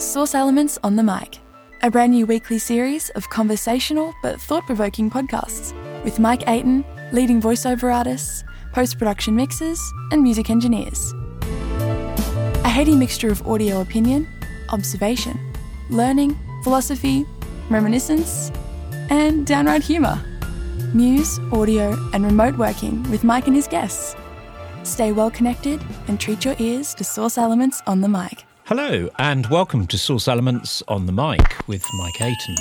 Source Elements on the Mic, a brand new weekly series of conversational but thought-provoking podcasts with Mike Ayton, leading voiceover artists, post-production mixers, and music engineers. A heady mixture of audio opinion, observation, learning, philosophy, reminiscence, and downright humour. News, audio, and remote working with Mike and his guests. Stay well connected and treat your ears to Source Elements on the Mic. Hello and welcome to Source Elements on the Mic with Mike Ayton.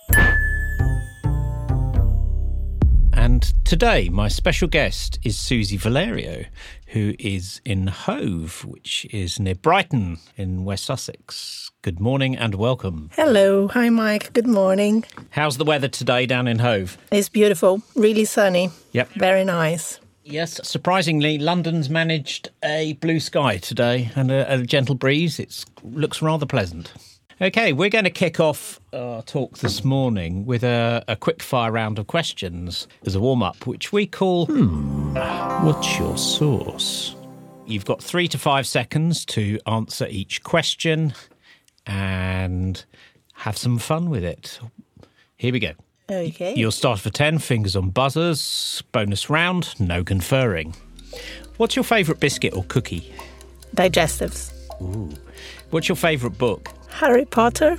And today my special guest is Susie Valerio, who is in Hove, which is near Brighton in West Sussex. Good morning and welcome. Hello. Hi, Mike. Good morning. How's the weather today down in Hove? It's beautiful. Really sunny. Yep. Very nice. Yes, surprisingly, London's managed a blue sky today and a gentle breeze. It looks rather pleasant. OK, we're going to kick off our talk this morning with a quick-fire round of questions as a warm-up, which we call, What's Your Source? You've got 3 to 5 seconds to answer each question and have some fun with it. Here we go. Okay. You'll start for 10, fingers on buzzers, bonus round, no conferring. What's your favourite biscuit or cookie? Digestives. Ooh. What's your favourite book? Harry Potter.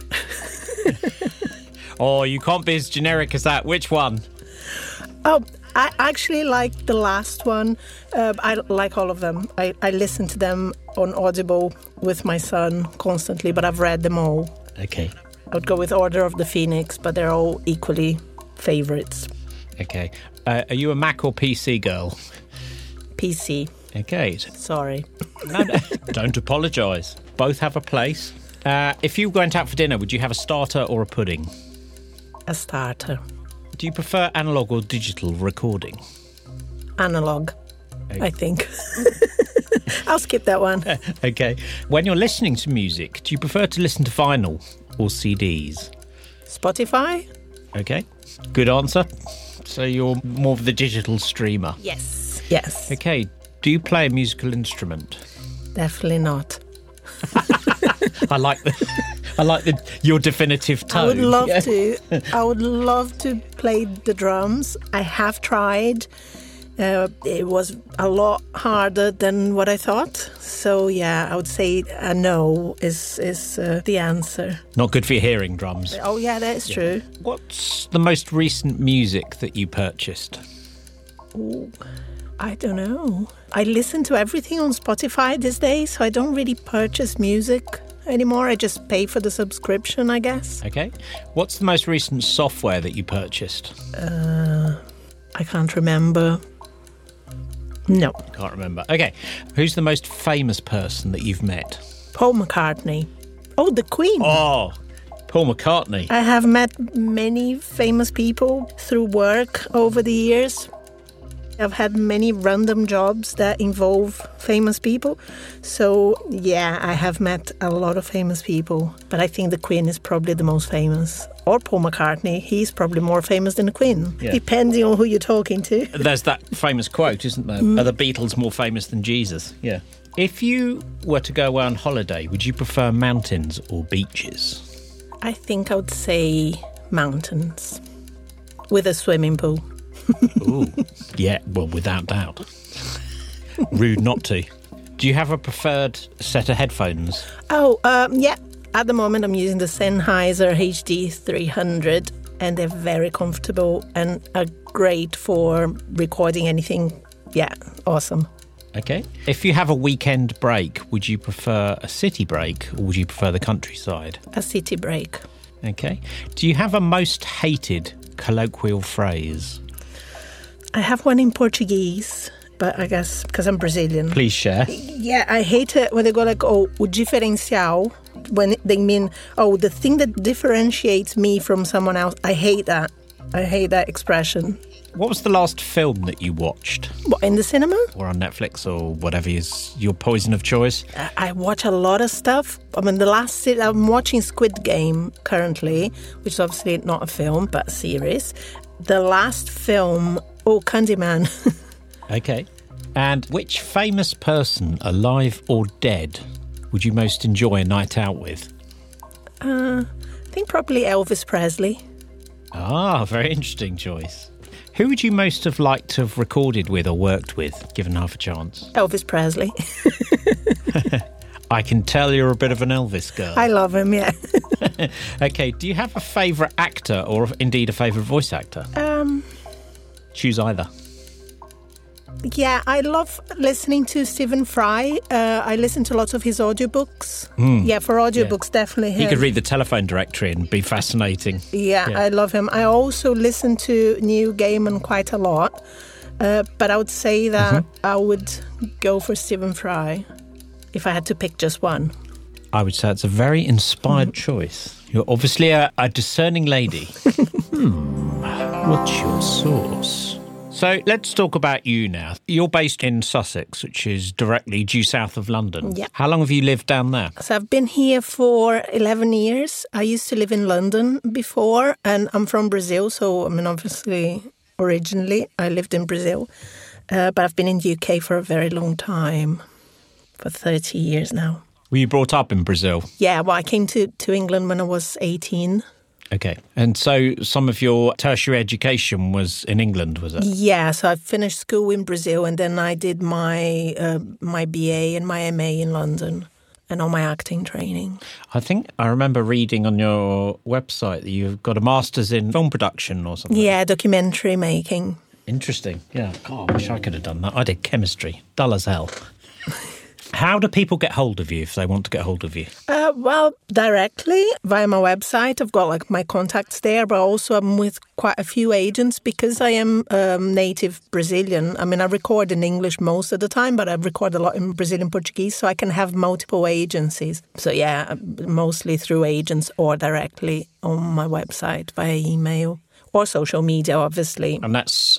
Oh, you can't be as generic as that. Which one? Oh, I actually like the last one. I like all of them. I listen to them on Audible with my son constantly, but I've read them all. Okay. I would go with Order of the Phoenix, but they're all equally favourites. Okay. Are you a Mac or PC girl? PC. Okay. Sorry. No, don't apologise. Both have a place. If you went out for dinner, would you have a starter or a pudding? A starter. Do you prefer analogue or digital recording? Analog, Okay. I think. I'll skip that one. Okay. When you're listening to music, do you prefer to listen to vinyl or CDs? Spotify? Okay. Good answer. So you're more of the digital streamer. Yes. Yes. Okay. Do you play a musical instrument? Definitely not. I like your definitive tone. I would love to. I would love to play the drums. I have tried. It was a lot harder than what I thought. So, yeah, I would say a no is the answer. Not good for your hearing, drums. Oh, yeah, that is true. What's the most recent music that you purchased? Ooh, I don't know. I listen to everything on Spotify these days, so I don't really purchase music anymore. I just pay for the subscription, I guess. Okay. What's the most recent software that you purchased? I can't remember. No. Can't remember. Okay. Who's the most famous person that you've met? Paul McCartney. Oh, the Queen. Oh, Paul McCartney. I have met many famous people through work over the years. I've had many random jobs that involve famous people. So, yeah, I have met a lot of famous people. But I think the Queen is probably the most famous. Or Paul McCartney. He's probably more famous than the Queen, depending on who you're talking to. There's that famous quote, isn't there? Are the Beatles more famous than Jesus? Yeah. If you were to go away on holiday, would you prefer mountains or beaches? I think I would say mountains with a swimming pool. Ooh, yeah, well, without doubt. Rude not to. Do you have a preferred set of headphones? Oh, yeah. At the moment, I'm using the Sennheiser HD 300, and they're very comfortable and are great for recording anything. Yeah, awesome. Okay. If you have a weekend break, would you prefer a city break or would you prefer the countryside? A city break. Okay. Do you have a most hated colloquial phrase? I have one in Portuguese, but I guess because I'm Brazilian. Please share. Yeah, I hate it when they go like, oh, o diferencial, when they mean, oh, the thing that differentiates me from someone else. I hate that. I hate that expression. What was the last film that you watched? What, in the cinema? Or on Netflix or whatever is your poison of choice? I watch a lot of stuff. I mean, I'm watching Squid Game currently, which is obviously not a film, but a series. The last film, Candyman. Okay. And which famous person, alive or dead, would you most enjoy a night out with? I think probably Elvis Presley. Ah, very interesting choice. Who would you most have liked to have recorded with or worked with, given half a chance? Elvis Presley. I can tell you're a bit of an Elvis girl. I love him, yeah. Okay, do you have a favourite actor or indeed a favourite voice actor? Choose either. Yeah, I love listening to Stephen Fry. I listen to lots of his audiobooks. Yeah, for audiobooks, definitely him. He could read the telephone directory and be fascinating. Yeah, I love him. I also listen to Neil Gaiman quite a lot. But I would say that I would go for Stephen Fry if I had to pick just one. I would say it's a very inspired choice. You're obviously a discerning lady. What's your source? So let's talk about you now. You're based in Sussex, which is directly due south of London. Yeah. How long have you lived down there? So I've been here for 11 years. I used to live in London before, and I'm from Brazil. So, obviously, originally I lived in Brazil. But I've been in the UK for a very long time, for 30 years now. Were you brought up in Brazil? Yeah, well, I came to England when I was 18. Okay. And so some of your tertiary education was in England, was it? Yeah, so I finished school in Brazil and then I did my my BA and my MA in London and all my acting training. I think I remember reading on your website that you've got a master's in film production or something. Yeah, documentary making. Interesting. Yeah. God, I wish I could have done that. I did chemistry. Dull as hell. How do people get hold of you if they want to get hold of you? Well, directly via my website. I've got my contacts there, but also I'm with quite a few agents because I am native Brazilian. I record in English most of the time, but I record a lot in Brazilian Portuguese, so I can have multiple agencies. So yeah, mostly through agents or directly on my website via email. Or social media, obviously. And that's?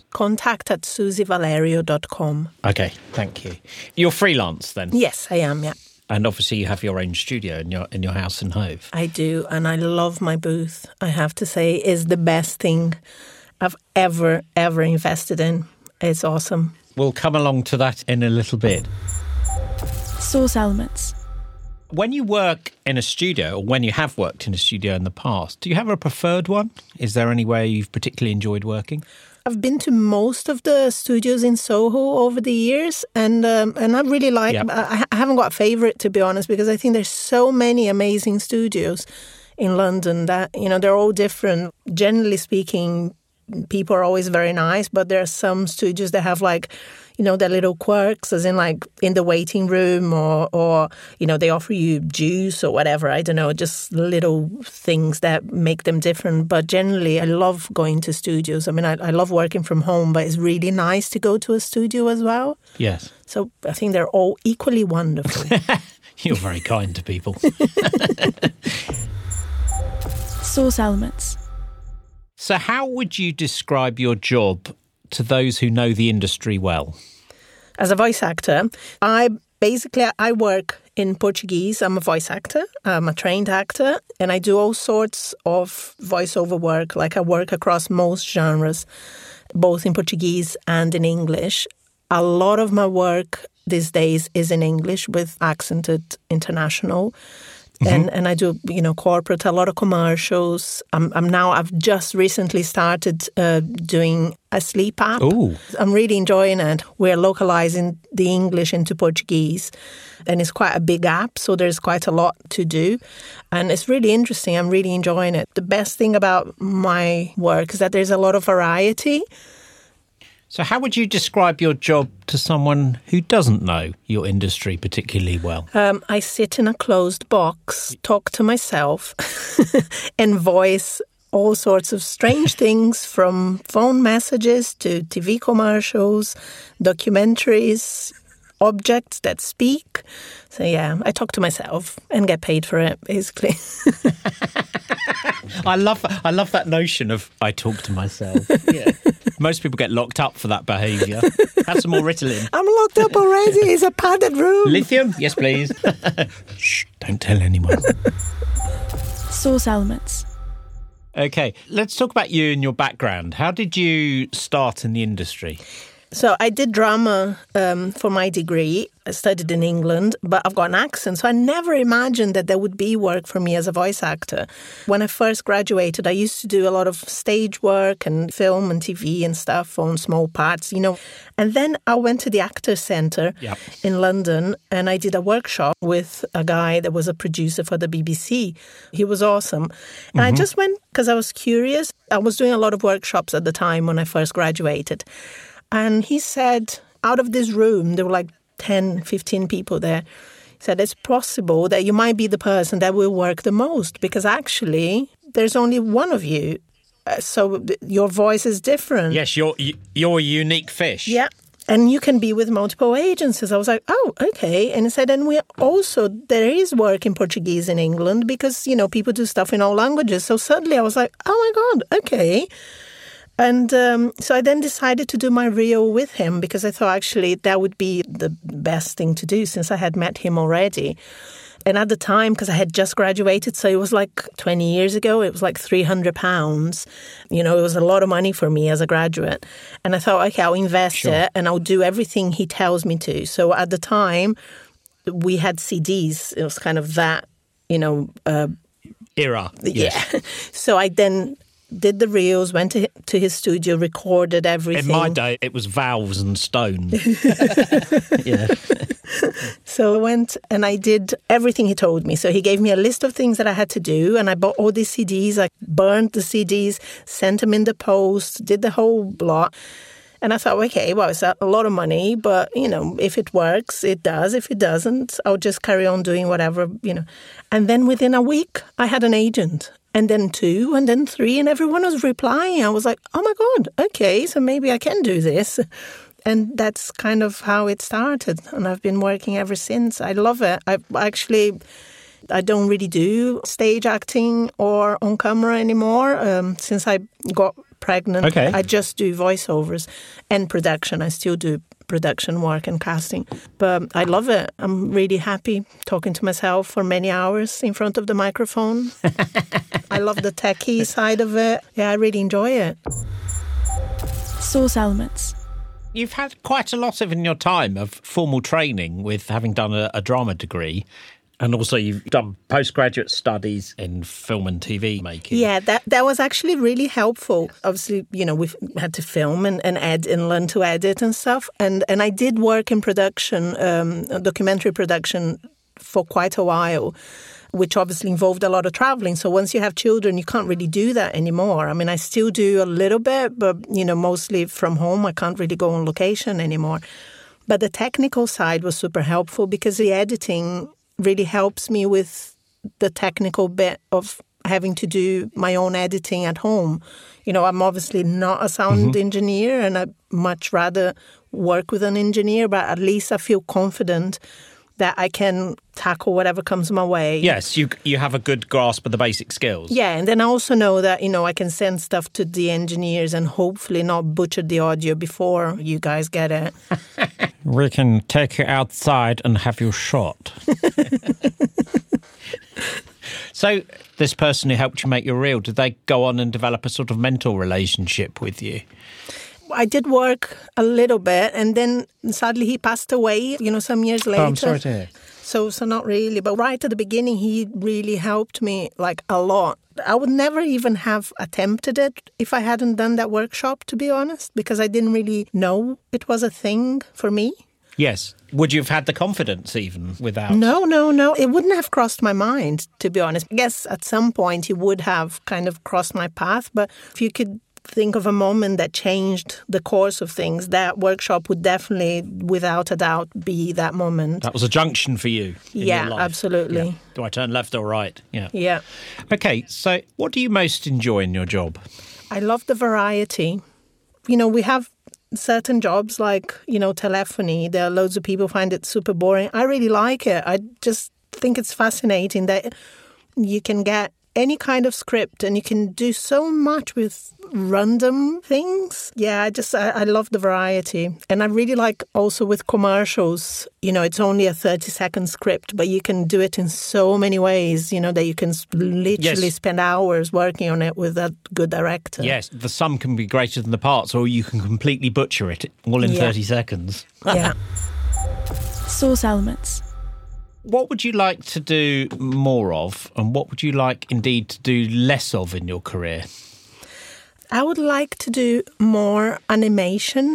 contact@susivalerio.com. Okay, thank you. You're freelance then? Yes, I am, yeah. And obviously you have your own studio in your house in Hove. I do, and I love my booth. I have to say, it's the best thing I've ever invested in. It's awesome. We'll come along to that in a little bit. Source elements. When you work in a studio, or when you have worked in a studio in the past, do you have a preferred one? Is there anywhere you've particularly enjoyed working? I've been to most of the studios in Soho over the years, and I really like. Yep. I haven't got a favourite, to be honest, because I think there's so many amazing studios in London that they're all different. Generally speaking, people are always very nice, but there are some studios that have their little quirks, as in in the waiting room or they offer you juice or whatever. I don't know, just little things that make them different. But generally, I love going to studios. I love working from home, but it's really nice to go to a studio as well. Yes. So I think they're all equally wonderful. You're very kind to people. Source elements. So how would you describe your job to those who know the industry well? As a voice actor, I work in Portuguese. I'm a voice actor. I'm a trained actor, and I do all sorts of voiceover work. I work across most genres, both in Portuguese and in English. A lot of my work these days is in English with accented international. And I do, corporate, a lot of commercials. I've just recently started doing a sleep app. Ooh. I'm really enjoying it. We're localizing the English into Portuguese, and it's quite a big app, so there's quite a lot to do. And it's really interesting. I'm really enjoying it. The best thing about my work is that there's a lot of variety. So how would you describe your job to someone who doesn't know your industry particularly well? I sit in a closed box, talk to myself, and voice all sorts of strange things, from phone messages to TV commercials, documentaries, objects that speak. So yeah, I talk to myself and get paid for it, basically. I love that notion of I talk to myself. Yeah. Most people get locked up for that behaviour. Have some more Ritalin. I'm locked up already. It's a padded room. Lithium? Yes, please. Shh, don't tell anyone. Source elements. Okay, let's talk about you and your background. How did you start in the industry? So I did drama for my degree. I studied in England, but I've got an accent, so I never imagined that there would be work for me as a voice actor. When I first graduated, I used to do a lot of stage work and film and TV and stuff on small parts, And then I went to the Actors Centre in London, and I did a workshop with a guy that was a producer for the BBC. He was awesome. And I just went because I was curious. I was doing a lot of workshops at the time when I first graduated. And he said, out of this room, there were like 10, 15 people there. He said, it's possible that you might be the person that will work the most because actually there's only one of you. So your voice is different. Yes, you're a unique fish. Yeah. And you can be with multiple agencies. I was like, oh, okay. And he said, and there is work in Portuguese in England because, people do stuff in all languages. So suddenly I was like, oh my God, okay. And so I then decided to do my reel with him because I thought actually that would be the best thing to do since I had met him already. And at the time, because I had just graduated, so it was like 20 years ago, it was like £300. It was a lot of money for me as a graduate. And I thought, okay, I'll invest it and I'll do everything he tells me to. So at the time, we had CDs. It was kind of that, era. Yeah. So I then did the reels, went to his studio, recorded everything. In my day, it was valves and stone. Yeah. So I went and I did everything he told me. So he gave me a list of things that I had to do, and I bought all these CDs. I burned the CDs, sent them in the post, did the whole lot. And I thought, okay, well, it's a lot of money, but, if it works, it does. If it doesn't, I'll just carry on doing whatever, And then within a week, I had an agent. And then 2, and then 3, and everyone was replying. I was like, oh my God, okay, so maybe I can do this. And that's kind of how it started. And I've been working ever since. I love it. I don't really do stage acting or on camera anymore since I got pregnant. Okay. I just do voiceovers and production. I still do production work and casting. But I love it. I'm really happy talking to myself for many hours in front of the microphone. I love the techie side of it. Yeah, I really enjoy it. Source elements. You've had quite a lot in your time of formal training with having done a drama degree. And also you've done postgraduate studies in film and TV making. Yeah, that was actually really helpful. Obviously, we've had to film and learn to edit and stuff. And I did work in production, documentary production for quite a while, which obviously involved a lot of traveling. So once you have children, you can't really do that anymore. I mean, I still do a little bit, but, mostly from home. I can't really go on location anymore. But the technical side was super helpful because the editing really helps me with the technical bit of having to do my own editing at home. I'm obviously not a sound engineer and I'd much rather work with an engineer, but at least I feel confident that I can tackle whatever comes my way. Yes, you have a good grasp of the basic skills. Yeah, and then I also know that, I can send stuff to the engineers and hopefully not butcher the audio before you guys get it. We can take you outside and have you shot. So this person who helped you make your reel, did they go on and develop a sort of mentor relationship with you? I did work a little bit, and then sadly he passed away, some years later. Oh, I'm sorry to hear. So not really. But right at the beginning, he really helped me, a lot. I would never even have attempted it if I hadn't done that workshop, to be honest, because I didn't really know it was a thing for me. Yes. Would you have had the confidence even without? No. It wouldn't have crossed my mind, to be honest. I guess at some point it would have kind of crossed my path. But if you could think of a moment that changed the course of things, that workshop would definitely, without a doubt, be that moment. That was a junction for you in your life. Absolutely. Yeah. Do I turn left or right? Yeah. Yeah. Okay, so what do you most enjoy in your job? I love the variety. We have certain jobs like, telephony. There are loads of people find it super boring. I really like it. I just think it's fascinating that you can get any kind of script, and you can do so much with random things. Yeah, I love the variety. And I really like also with commercials, it's only a 30-second script, but you can do it in so many ways, that you can literally spend hours working on it with a good director. Yes, the sum can be greater than the parts, or you can completely butcher it all in 30 seconds. Yeah. Source elements. What would you like to do more of, and what would you like indeed to do less of in your career? I would like to do more animation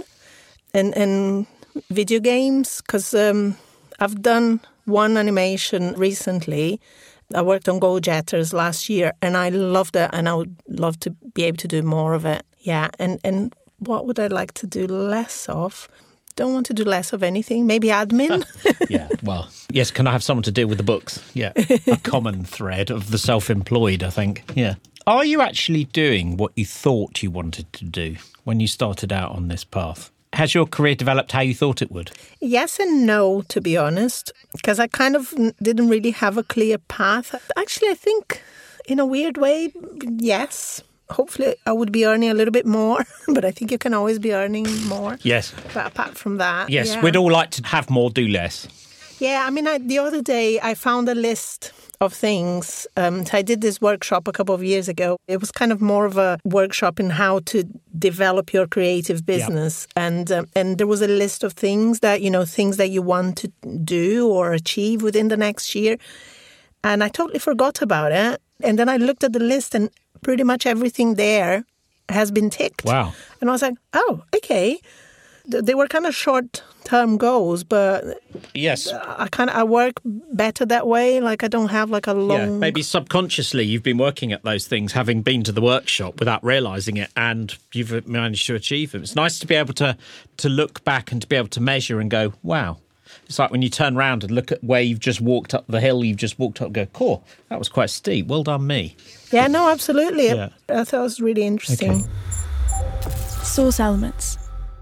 and video games, because I've done one animation recently. I worked on Go Jetters last year, and I loved it, and I would love to be able to do more of it. Yeah, and what would I like to do less of? Don't want to do less of anything. Maybe admin. Yeah, well, yes, can I have someone to deal with the books? Yeah, a common thread of the self-employed, I think. Yeah. Are you actually doing what you thought you wanted to do when you started out on this path? Has your career developed how you thought it would? Yes and no, to be honest, because I kind of didn't really have a clear path. Actually, I think in a weird way, yes. Hopefully I would be earning a little bit more, but I think you can always be earning more. Yes. But apart from that, yes, we'd all like to have more, do less. Yeah, I mean, the other day I found a list of things. So I did this workshop a couple of years ago. It was kind of more of a workshop in how to develop your creative business. Yeah. And there was a list of things that you want to do or achieve within the next year. And I totally forgot about it. And then I looked at the list, and pretty much everything there has been ticked. Wow. And I was like, oh, okay. They were kind of short-term goals, but yes, I work better that way. Like I don't have like a long... Yeah, maybe subconsciously you've been working at those things, having been to the workshop without realising it, and you've managed to achieve them. It's nice to be able to look back and to be able to measure and go, wow. It's like when you turn around and look at where you've just walked up the hill, you've just walked up and go, cool, that was quite steep. Well done, me. Yeah, no, absolutely. Yeah. I thought it was really interesting. Okay. Source elements.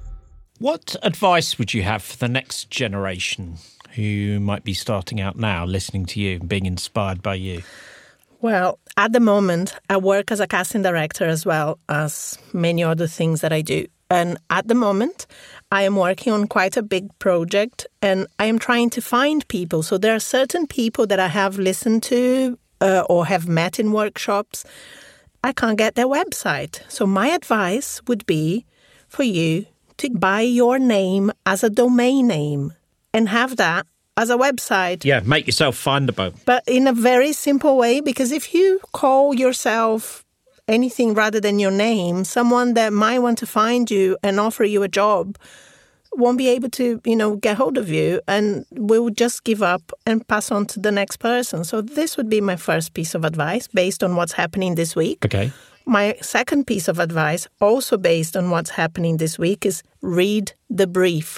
What advice would you have for the next generation who might be starting out now, listening to you and being inspired by you? Well, at the moment, I work as a casting director as well as many other things that I do. And at the moment, I am working on quite a big project, and I am trying to find people. So there are certain people that I have listened to or have met in workshops. I can't get their website. So my advice would be for you to buy your name as a domain name and have that as a website. Yeah, make yourself findable. But in a very simple way, because if you call yourself anything rather than your name, someone that might want to find you and offer you a job won't be able to, get hold of you, and will just give up and pass on to the next person. So this would be my first piece of advice based on what's happening this week. Okay. My second piece of advice, also based on what's happening this week, is read the brief.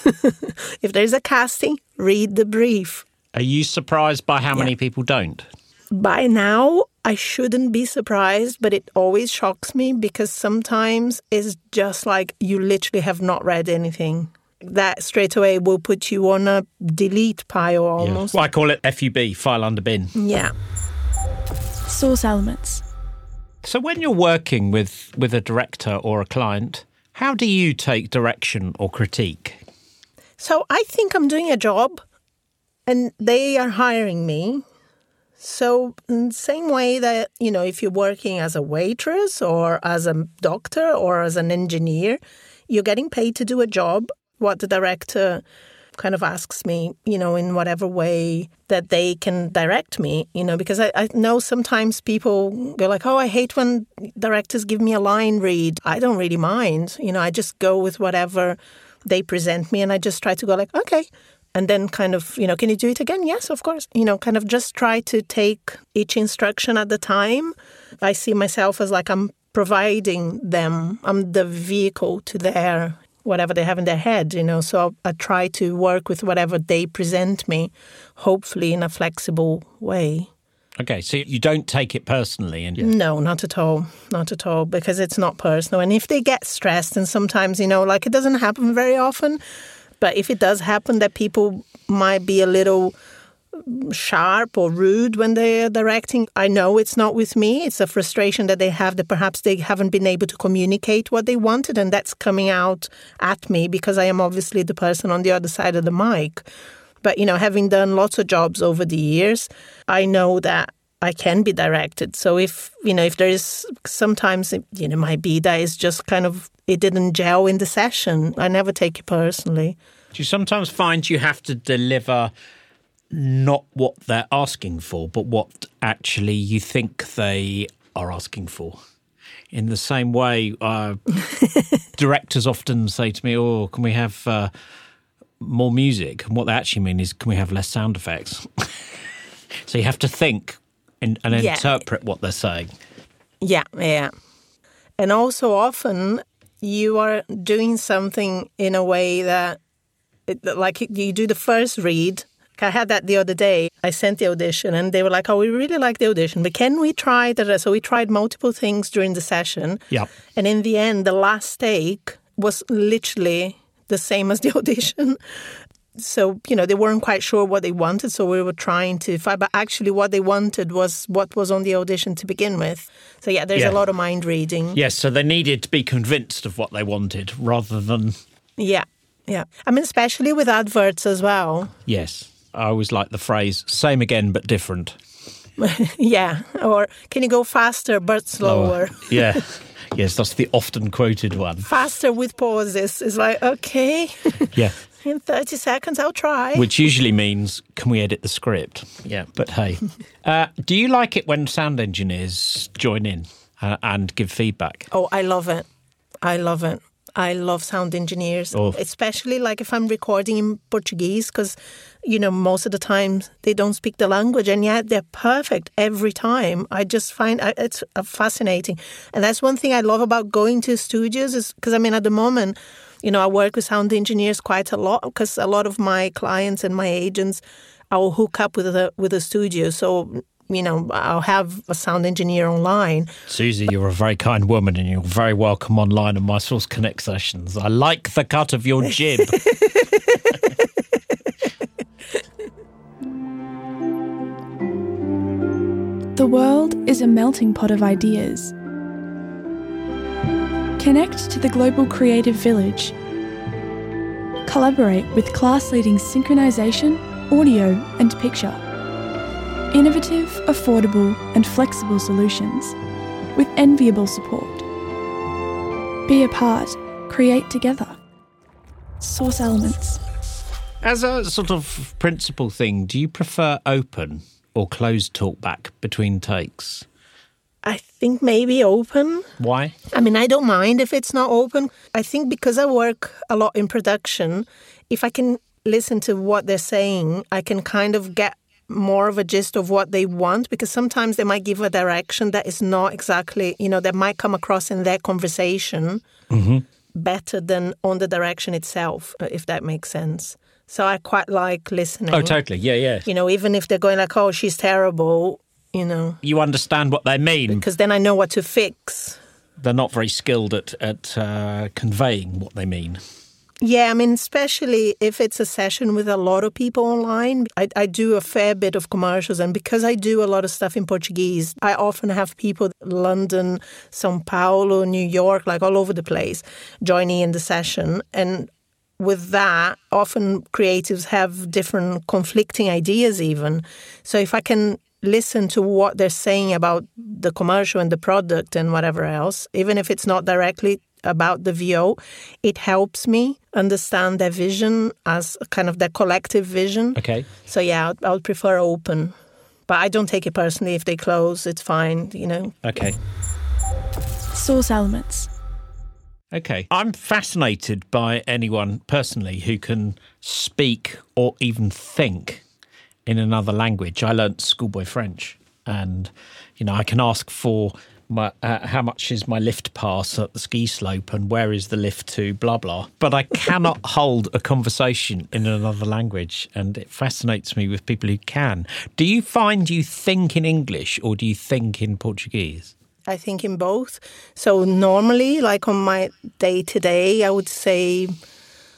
If there's a casting, read the brief. Are you surprised by how many people don't? By now, I shouldn't be surprised, but it always shocks me because sometimes it's just like you literally have not read anything. That straight away will put you on a delete pile almost. Yeah. Well, I call it FUB, file under bin. Yeah. Source elements. So when you're working with a director or a client, how do you take direction or critique? So I think I'm doing a job and they are hiring me. So in the same way that, if you're working as a waitress or as a doctor or as an engineer, you're getting paid to do a job. What the director kind of asks me, in whatever way that they can direct me, because I know sometimes people go like, oh, I hate when directors give me a line read. I don't really mind. I just go with whatever they present me and I just try to go like, okay. And then kind of, can you do it again? Yes, of course. Kind of just try to take each instruction at the time. I see myself as like I'm providing them. I'm the vehicle to their whatever they have in their head, So I try to work with whatever they present me, hopefully in a flexible way. Okay, so you don't take it personally? No, not at all. Not at all, because it's not personal. And if they get stressed, and sometimes, it doesn't happen very often, but if it does happen that people might be a little sharp or rude when they're directing. I know it's not with me. It's a frustration that they have, that perhaps they haven't been able to communicate what they wanted, and that's coming out at me because I am obviously the person on the other side of the mic. But, having done lots of jobs over the years, I know that I can be directed. So if there is sometimes, it might be that it's just kind of, it didn't gel in the session. I never take it personally. Do you sometimes find you have to deliver not what they're asking for, but what actually you think they are asking for? In the same way, directors often say to me, "Oh, can we have more music?" And what they actually mean is, "Can we have less sound effects?" So you have to think and interpret what they're saying. Yeah. And also often you are doing something in a way that, like you do the first read. I had that the other day. I sent the audition and they were like, "Oh, we really like the audition, but can we try that?" So we tried multiple things during the session. Yeah. And in the end, the last take was literally the same as the audition. So, they weren't quite sure what they wanted. So we were trying to find, but actually what they wanted was what was on the audition to begin with. So there's a lot of mind reading. Yes, so they needed to be convinced of what they wanted rather than... Yeah. I mean, especially with adverts as well. Yes. I always like the phrase, same again but different. Yeah. Or can you go faster but slower? Yeah. Yes, that's the often quoted one. Faster with pauses. It's like, okay. Yeah. In 30 seconds, I'll try. Which usually means, can we edit the script? Yeah, but hey. Do you like it when sound engineers join in and give feedback? Oh, I love it. I love sound engineers, especially like if I'm recording in Portuguese, because, most of the time they don't speak the language and yet they're perfect every time. I just find it's fascinating. And that's one thing I love about going to studios is because, at the moment, I work with sound engineers quite a lot because a lot of my clients and my agents, I will hook up with a studio. So, I'll have a sound engineer online. Susie, you're a very kind woman and you're very welcome online on my Source Connect sessions. I like the cut of your jib. The world is a melting pot of ideas. Connect to the global creative village. Collaborate with class-leading synchronization, audio and picture. Innovative, affordable and flexible solutions with enviable support. Be a part, create together. Source Elements. As a sort of principal thing, do you prefer open or closed talkback between takes? I think maybe open. Why? I don't mind if it's not open. I think because I work a lot in production, if I can listen to what they're saying, I can kind of get more of a gist of what they want, because sometimes they might give a direction that is not exactly, that might come across in their conversation better than on the direction itself, if that makes sense. So I quite like listening. Oh, totally. Yeah. Even if they're going like, "Oh, she's terrible," You understand what they mean. Because then I know what to fix. They're not very skilled at conveying what they mean. Yeah, especially if it's a session with a lot of people online. I do a fair bit of commercials, and because I do a lot of stuff in Portuguese, I often have people London, São Paulo, New York, like all over the place, joining in the session. And with that, often creatives have different conflicting ideas even. So if I can listen to what they're saying about the commercial and the product and whatever else, even if it's not directly about the VO, it helps me understand their vision as kind of their collective vision. Okay. So yeah, I would prefer open. But I don't take it personally if they close, it's fine, Okay. Source Elements. Okay. I'm fascinated by anyone personally who can speak or even think in another language. I learnt schoolboy French, and I can ask for how much is my lift pass at the ski slope and where is the lift to blah blah, but I cannot hold a conversation in another language, and it fascinates me with people who can. Do you find you think in English or do you think in Portuguese? I think in both. So normally, like on my day-to-day, I would say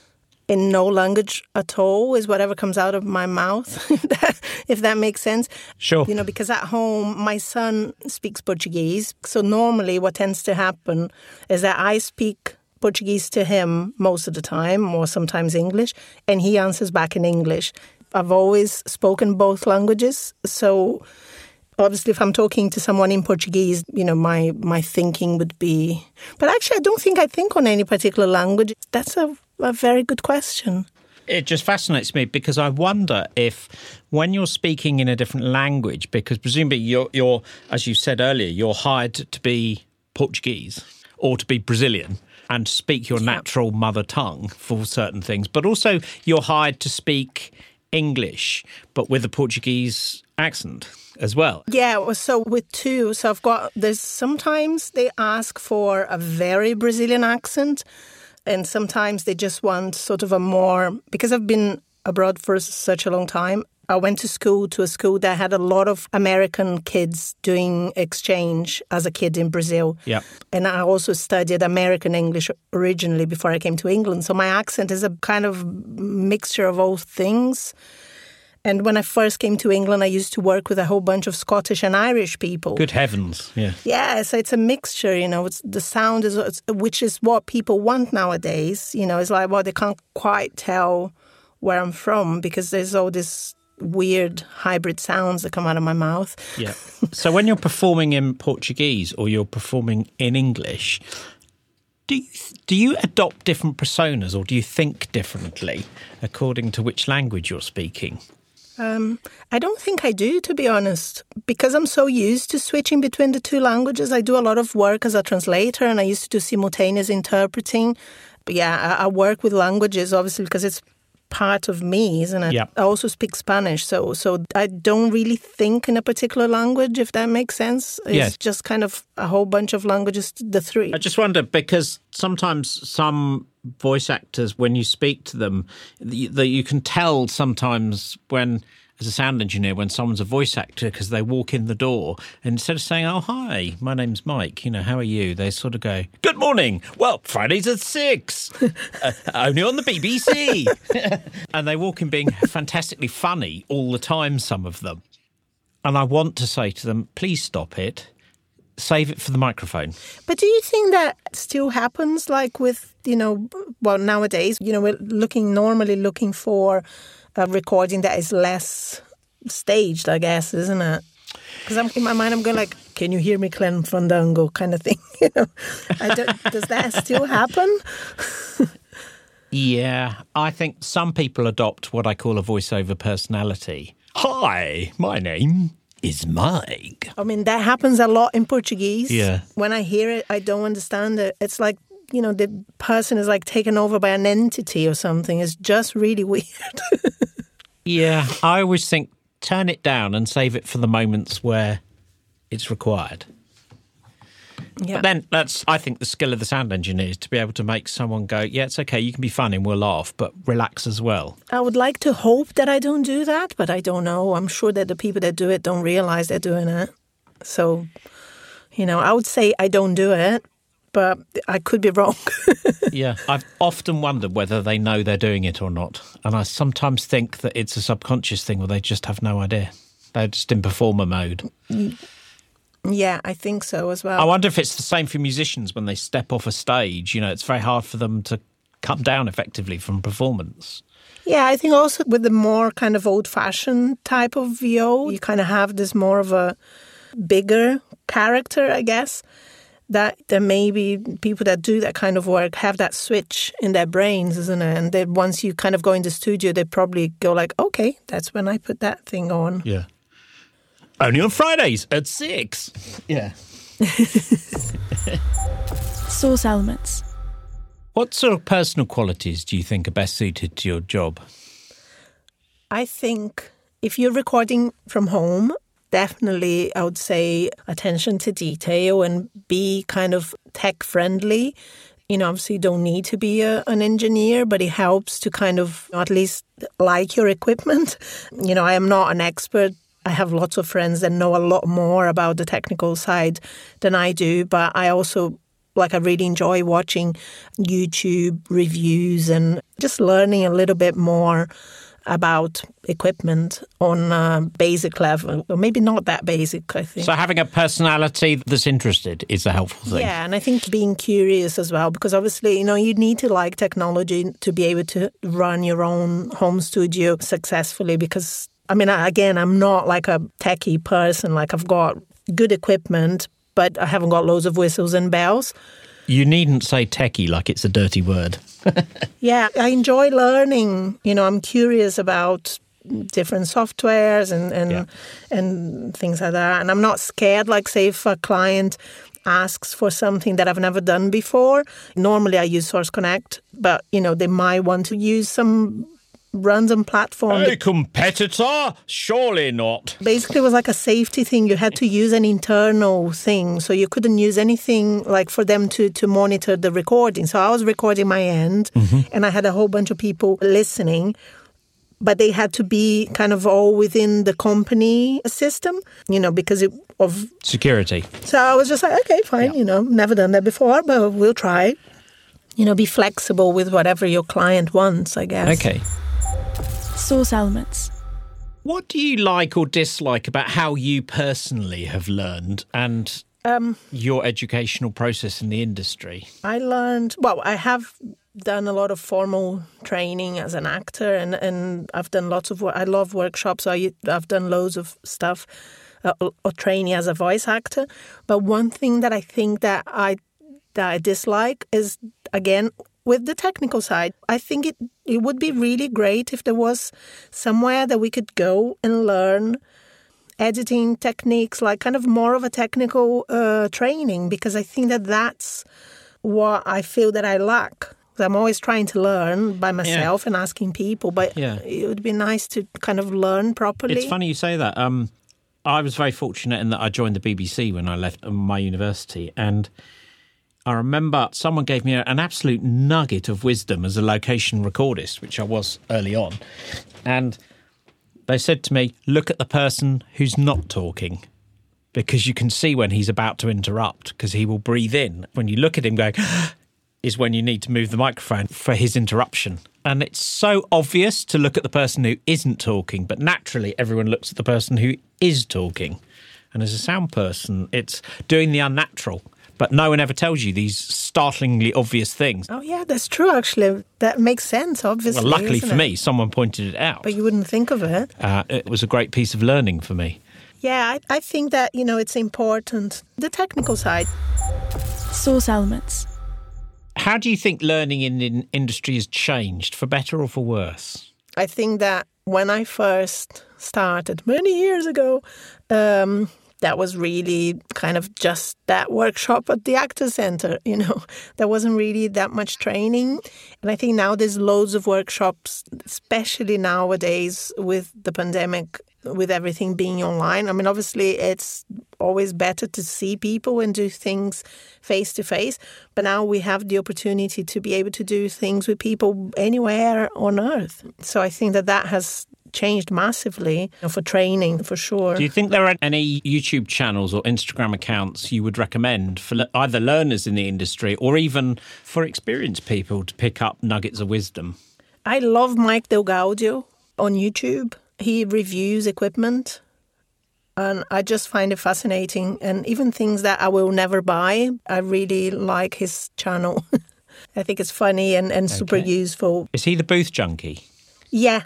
in no language at all is whatever comes out of my mouth, if that makes sense. Sure. Because at home, my son speaks Portuguese. So normally what tends to happen is that I speak Portuguese to him most of the time, or sometimes English, and he answers back in English. I've always spoken both languages. So obviously, if I'm talking to someone in Portuguese, my thinking would be... But actually, I don't think I think on any particular language. That's a very good question. It just fascinates me because I wonder if when you're speaking in a different language, because presumably you're, as you said earlier, you're hired to be Portuguese or to be Brazilian and speak your natural mother tongue for certain things, but also you're hired to speak English, but with a Portuguese accent as well. Yeah, so with two, so there's sometimes they ask for a very Brazilian accent, and sometimes they just want sort of a more, because I've been abroad for such a long time, I went to a school that had a lot of American kids doing exchange as a kid in Brazil. Yeah. And I also studied American English originally before I came to England. So my accent is a kind of mixture of all things. And when I first came to England, I used to work with a whole bunch of Scottish and Irish people. Good heavens, yeah. Yeah, so it's a mixture, it's the sound, which is what people want nowadays. It's like, well, they can't quite tell where I'm from because there's all this weird hybrid sounds that come out of my mouth. Yeah. So when you're performing in Portuguese or you're performing in English, do you adopt different personas or do you think differently according to which language you're speaking? I don't think I do, to be honest, because I'm so used to switching between the two languages. I do a lot of work as a translator and I used to do simultaneous interpreting. But yeah, I work with languages, obviously, because it's part of me, isn't it? Yeah. I also speak Spanish, so I don't really think in a particular language, if that makes sense. It's just kind of a whole bunch of languages, the three. I just wonder, because sometimes some voice actors, when you speak to them, that you can tell sometimes when, as a sound engineer, when someone's a voice actor, because they walk in the door and instead of saying, "Oh, hi, my name's Mike, how are you?" they sort of go, "Good morning. Well, Fridays at 6, only on the BBC." And they walk in being fantastically funny all the time, some of them. And I want to say to them, please stop it. Save it for the microphone. But do you think that still happens, like with, nowadays, we're normally looking for a recording that is less staged, I guess, isn't it? Because in my mind, I'm going like, can you hear me, Clem Fandango kind of thing, Does that still happen? Yeah, I think some people adopt what I call a voiceover personality. Hi, my name is Mike. I mean, that happens a lot in Portuguese. Yeah. When I hear it, I don't understand it. It's like, the person is like taken over by an entity or something. It's just really weird. Yeah, I always think turn it down and save it for the moments where it's required. Yeah. But then that's, I think, the skill of the sound engineer is to be able to make someone go, yeah, it's okay, you can be funny and we'll laugh, but relax as well. I would like to hope that I don't do that, but I don't know. I'm sure that the people that do it don't realize they're doing it. So, I would say I don't do it, but I could be wrong. Yeah, I've often wondered whether they know they're doing it or not. And I sometimes think that it's a subconscious thing or they just have no idea. They're just in performer mode. Yeah, I think so as well. I wonder if it's the same for musicians when they step off a stage. It's very hard for them to come down effectively from performance. Yeah, I think also with the more kind of old-fashioned type of VO, you kind of have this more of a bigger character, I guess, that there may be people that do that kind of work have that switch in their brains, isn't it? And then once you kind of go in the studio, they probably go like, okay, that's when I put that thing on. Yeah. Only on Fridays at 6. Yeah. Source elements. What sort of personal qualities do you think are best suited to your job? I think if you're recording from home, definitely I would say attention to detail and be kind of tech-friendly. Obviously you don't need to be an engineer, but it helps to kind of at least like your equipment. I am not an expert. I have lots of friends that know a lot more about the technical side than I do, but I also Like I really enjoy watching YouTube reviews and just learning a little bit more about equipment on a basic level, or maybe not that basic, I think. So having a personality that's interested is a helpful thing. Yeah, and I think being curious as well, because obviously, you need to like technology to be able to run your own home studio successfully, because, again, I'm not like a techie person. Like I've got good equipment, but I haven't got loads of whistles and bells. You needn't say techie like it's a dirty word. Yeah, I enjoy learning. I'm curious about different softwares and things like that. And I'm not scared, like say if a client asks for something that I've never done before. Normally I use Source Connect, but, they might want to use some random platform. Hey, competitor? Surely not. Basically, it was like a safety thing. You had to use an internal thing, so you couldn't use anything like for them to monitor the recording. So I was recording my end, and I had a whole bunch of people listening, but they had to be kind of all within the company system, because of security. So I was just like, okay, fine, never done that before, but we'll try. Be flexible with whatever your client wants, I guess. Okay. Source elements. What do you like or dislike about how you personally have learned and your educational process in the industry? I have done a lot of formal training as an actor, and I've done lots of work. I love workshops, so I've done loads of stuff or training as a voice actor. But one thing that I think that I dislike is, again, with the technical side, I think it would be really great if there was somewhere that we could go and learn editing techniques, like kind of more of a technical training, because I think that that's what I feel that I lack. I'm always trying to learn by myself and asking people, but it would be nice to kind of learn properly. It's funny you say that. I was very fortunate in that I joined the BBC when I left my university, and I remember someone gave me an absolute nugget of wisdom as a location recordist, which I was early on. And they said to me, look at the person who's not talking, because you can see when he's about to interrupt, because he will breathe in. When you look at him going, is when you need to move the microphone for his interruption. And it's so obvious to look at the person who isn't talking, but naturally everyone looks at the person who is talking. And as a sound person, it's doing the unnatural. But no one ever tells you these startlingly obvious things. Oh, yeah, that's true, actually. That makes sense, obviously. Well, luckily for me, someone pointed it out. But you wouldn't think of it. It was a great piece of learning for me. Yeah, I think that, it's important. The technical side. Source elements. How do you think learning in the industry has changed, for better or for worse? I think that when I first started many years ago, that was really kind of just that workshop at the Actors Centre, There wasn't really that much training. And I think now there's loads of workshops, especially nowadays with the pandemic, with everything being online. Obviously, it's always better to see people and do things face to face. But now we have the opportunity to be able to do things with people anywhere on earth. So I think that has changed massively for training, for sure. Do you think there are any YouTube channels or Instagram accounts you would recommend for either learners in the industry or even for experienced people to pick up nuggets of wisdom? I love Mike Del Gaudio on YouTube. He reviews equipment, and I just find it fascinating. And even things that I will never buy, I really like his channel. I think it's funny and super useful. Is he the booth junkie? Yeah.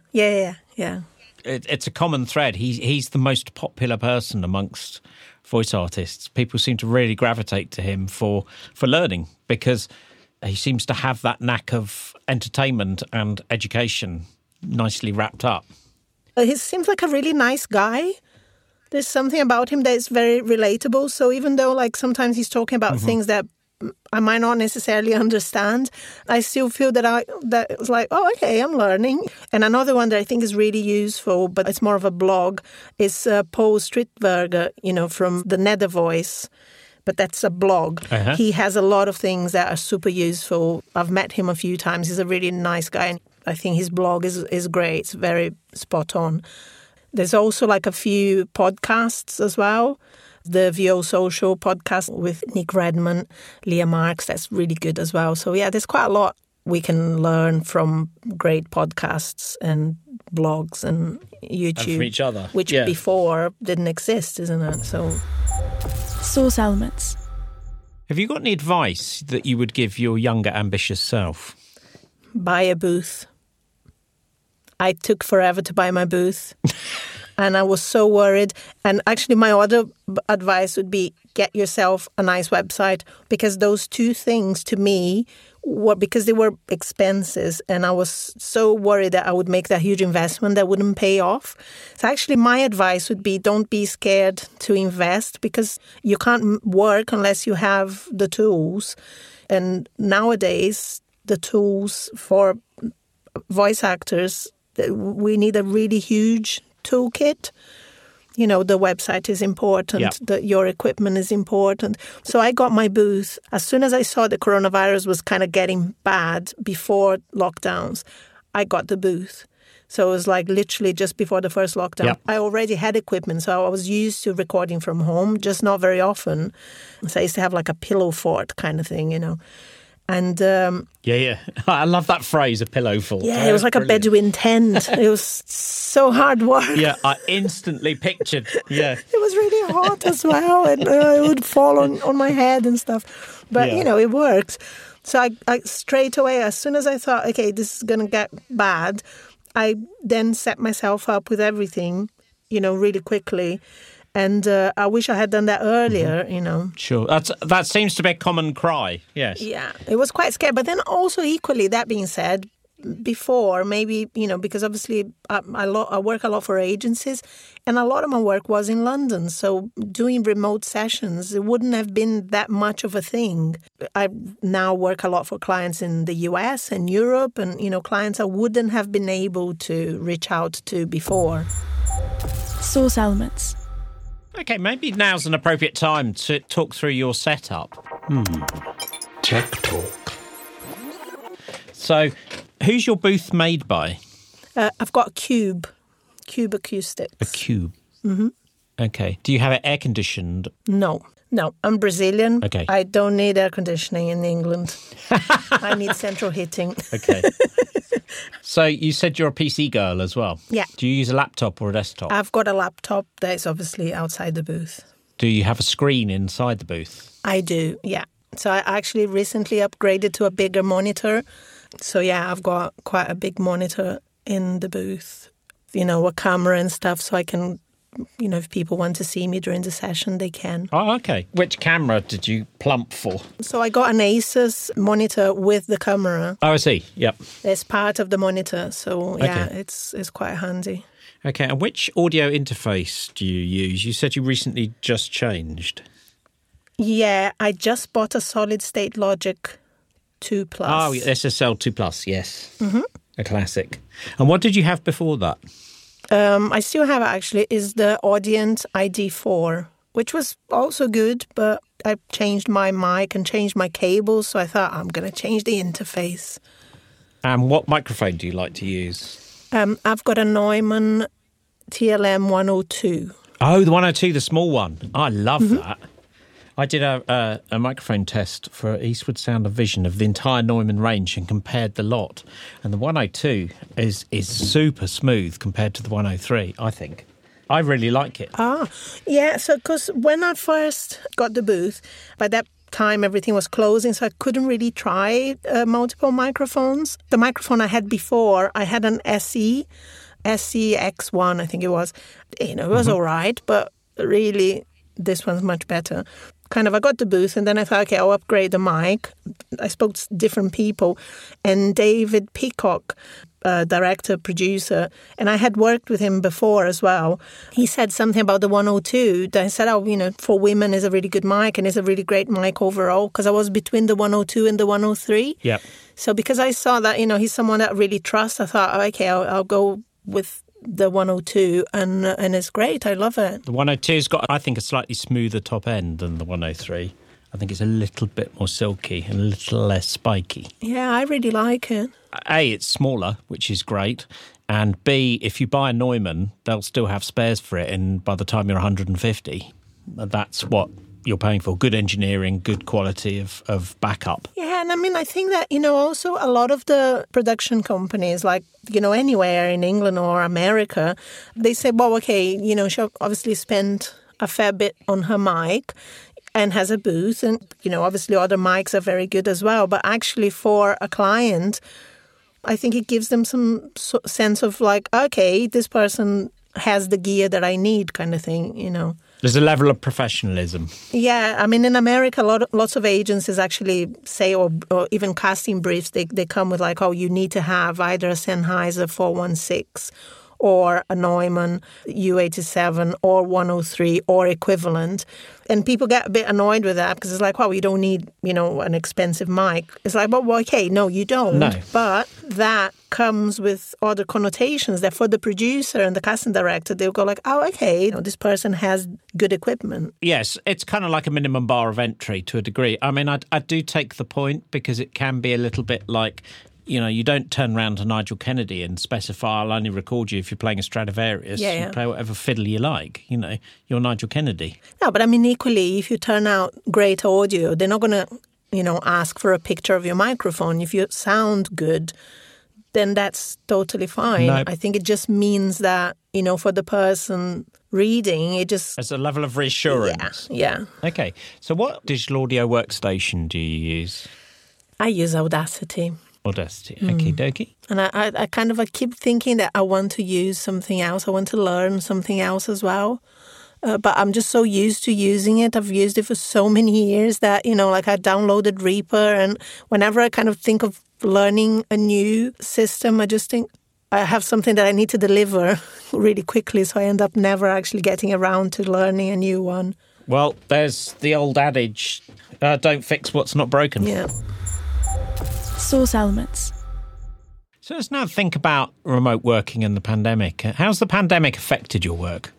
It's a common thread. He's the most popular person amongst voice artists. People seem to really gravitate to him for learning, because he seems to have that knack of entertainment and education nicely wrapped up. He seems like a really nice guy. There's something about him that is very relatable. So even though sometimes he's talking about things that I might not necessarily understand, I still feel that it's like, oh, okay, I'm learning. And another one that I think is really useful, but it's more of a blog, is Paul Strittberger, from the Nether Voice. But that's a blog. Uh-huh. He has a lot of things that are super useful. I've met him a few times. He's a really nice guy. And I think his blog is great. It's very spot on. There's also a few podcasts as well. The VO Social podcast with Nick Redman, Leah Marks, that's really good as well. So yeah, there's quite a lot we can learn from great podcasts and blogs and YouTube. And from each other. Which before didn't exist, isn't it? So Source elements. Have you got any advice that you would give your younger, ambitious self? buy a booth. I took forever to buy my booth. And I was so worried. And actually, my other advice would be get yourself a nice website, because those two things to me were, because they were expenses, and I was so worried that I would make that huge investment that wouldn't pay off. So actually, my advice would be don't be scared to invest, because you can't work unless you have the tools. And nowadays, the tools for voice actors, we need a really huge toolkit. You know, the website is important, your equipment is important. So I got my booth. As soon as I saw the coronavirus was kind of getting bad before lockdowns, I got the booth. So it was like literally just before the first lockdown. Yep. I already had equipment, so I was used to recording from home, just not very often. So I used to have like a pillow fort kind of thing, you know. And I love that phrase, a pillow fort. Yeah, it was like brilliant. A Bedouin tent. It was so hard work. Yeah, I instantly pictured. Yeah, it was really hot as well, and it would fall on my head and stuff. But you know, it works. So I straight away, as soon as I thought, okay, this is going to get bad, I then set myself up with everything, you know, really quickly. And I wish I had done that earlier, you know. Sure. That seems to be a common cry, yes. Yeah, it was quite scary. But then also equally, that being said, before, maybe, you know, because obviously I work a lot for agencies, and a lot of my work was in London. So doing remote sessions, it wouldn't have been that much of a thing. I now work a lot for clients in the US and Europe, and, you know, clients I wouldn't have been able to reach out to before. Source elements. Okay, maybe now's an appropriate time to talk through your setup. Tech talk. So, who's your booth made by? I've got Cube Acoustics. A Cube? Mm-hmm. Okay. Do you have it air-conditioned? No, I'm Brazilian. Okay. I don't need air conditioning in England. I need central heating. Okay. So you said you're a PC girl as well? Yeah. Do you use a laptop or a desktop? I've got a laptop that is obviously outside the booth. Do you have a screen inside the booth? I do, yeah. So I actually recently upgraded to a bigger monitor. So yeah, I've got quite a big monitor in the booth, you know, a camera and stuff, so I can, you know, if people want to see me during the session, they can. Oh, okay. Which camera did you plump for? So I got an Asus monitor with the camera. Oh, I see. Yep. It's part of the monitor, so yeah, it's quite handy. Okay, and which audio interface do you use? You said you recently just changed. Yeah, I just bought a solid state Logic 2 Plus. Oh, SSL 2 Plus, yes. Mm-hmm. A classic. And what did you have before that? I still have actually, is the Audient ID4, which was also good, but I changed my mic and changed my cables, so I thought I'm going to change the interface. And what microphone do you like to use? I've got a Neumann TLM 102. Oh, the 102, the small one. I love that. I did a microphone test for Eastwood Sound and Vision of the entire Neumann range and compared the lot. And the 102 is super smooth compared to the 103, I think. I really like it. Ah, yeah. So, because when I first got the booth, by that time everything was closing, so I couldn't really try multiple microphones. The microphone I had before, I had an SEX1, I think it was. You know, it was all right, but really this one's much better. I got the booth, and then I thought, okay, I'll upgrade the mic. I spoke to different people, and David Peacock, director, producer, and I had worked with him before as well. He said something about the 102. I said, oh, you know, for women is a really good mic, and it's a really great mic overall, because I was between the 102 and the 103. Yeah. So because I saw that, you know, he's someone that I really trust, I thought, oh, okay, I'll go with the 102, and it's great. I love it. The 102's got, I think, a slightly smoother top end than the 103. I think it's a little bit more silky and a little less spiky. Yeah, I really like it. A, it's smaller, which is great. And B, if you buy a Neumann, they'll still have spares for it by the time you're 150. that's what you're paying for. Good engineering, good quality of backup. Yeah, and I mean, I think that, also a lot of the production companies, like, anywhere in England or America, they say, well, okay, she obviously spent a fair bit on her mic and has a booth. And, obviously other mics are very good as well. But actually for a client, I think it gives them some sense of like, okay, this person has the gear that I need kind of thing, There's a level of professionalism. Yeah, I mean, in America, lots of agencies actually say, or even casting briefs, they come with like, oh, you need to have either a Sennheiser 416 or a Neumann U87 or 103 or equivalent. And people get a bit annoyed with that because it's like, well, you don't need, an expensive mic. It's like, well, okay, no, you don't. No. But that comes with other connotations that for the producer and the casting director, they'll go like, oh, okay, this person has good equipment. Yes, it's kind of like a minimum bar of entry to a degree. I mean, I do take the point because it can be a little bit like, you don't turn around to Nigel Kennedy and specify, I'll only record you if you're playing a Stradivarius. Yeah. You play whatever fiddle you like. You're Nigel Kennedy. No, but I mean, equally, if you turn out great audio, they're not going to, ask for a picture of your microphone. If you sound good, then that's totally fine. No. I think it just means that, for the person reading, it just... There's a level of reassurance. Yeah. Okay. So what digital audio workstation do you use? I use Audacity. Audacity. Okie dokie. And I keep thinking that I want to use something else. I want to learn something else as well. But I'm just so used to using it. I've used it for so many years that, I downloaded Reaper. And whenever I kind of think of learning a new system, I just think I have something that I need to deliver really quickly. So I end up never actually getting around to learning a new one. Well, there's the old adage, don't fix what's not broken. Yeah. Source elements. So let's now think about remote working and the pandemic. How's the pandemic affected your work?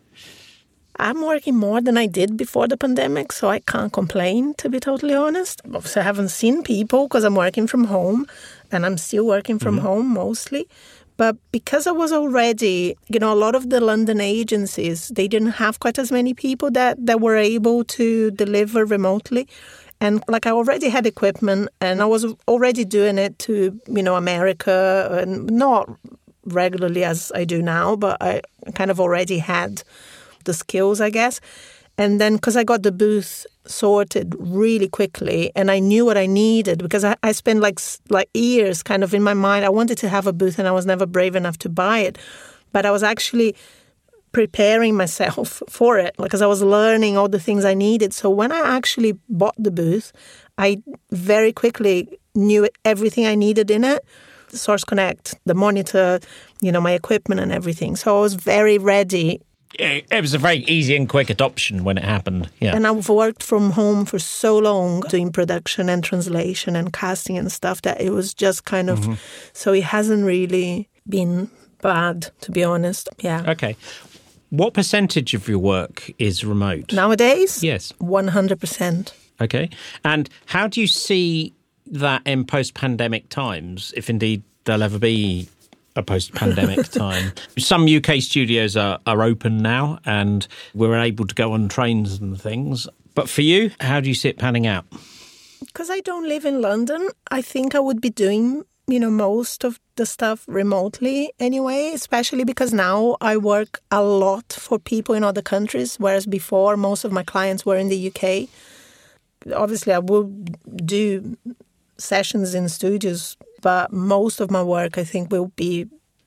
I'm working more than I did before the pandemic, so I can't complain, to be totally honest. Obviously, I haven't seen people because I'm working from home, and I'm still working from home mostly. But because I was already, a lot of the London agencies, they didn't have quite as many people that were able to deliver remotely. And I already had equipment and I was already doing it to, America, and not regularly as I do now, but I kind of already had the skills, I guess. And then because I got the booth sorted really quickly and I knew what I needed, because I spent like years kind of in my mind. I wanted to have a booth and I was never brave enough to buy it. But I was actually preparing myself for it because I was learning all the things I needed. So when I actually bought the booth, I very quickly knew everything I needed in it. Source Connect, the monitor, my equipment and everything. So I was very ready. It was a very easy and quick adoption when it happened. Yeah. And I've worked from home for so long doing production and translation and casting and stuff that it was just kind of, so it hasn't really been bad, to be honest. Yeah. Okay. What percentage of your work is remote? Nowadays? Yes. 100%. Okay. And how do you see that in post-pandemic times, if indeed there'll ever be a post-pandemic time? Some UK studios are open now and we're able to go on trains and things. But for you, how do you see it panning out? Because I don't live in London, I think I would be doing most of the stuff remotely anyway, especially because now I work a lot for people in other countries, whereas before most of my clients were in the UK. Obviously, I will do sessions in studios, but most of my work, I think, will be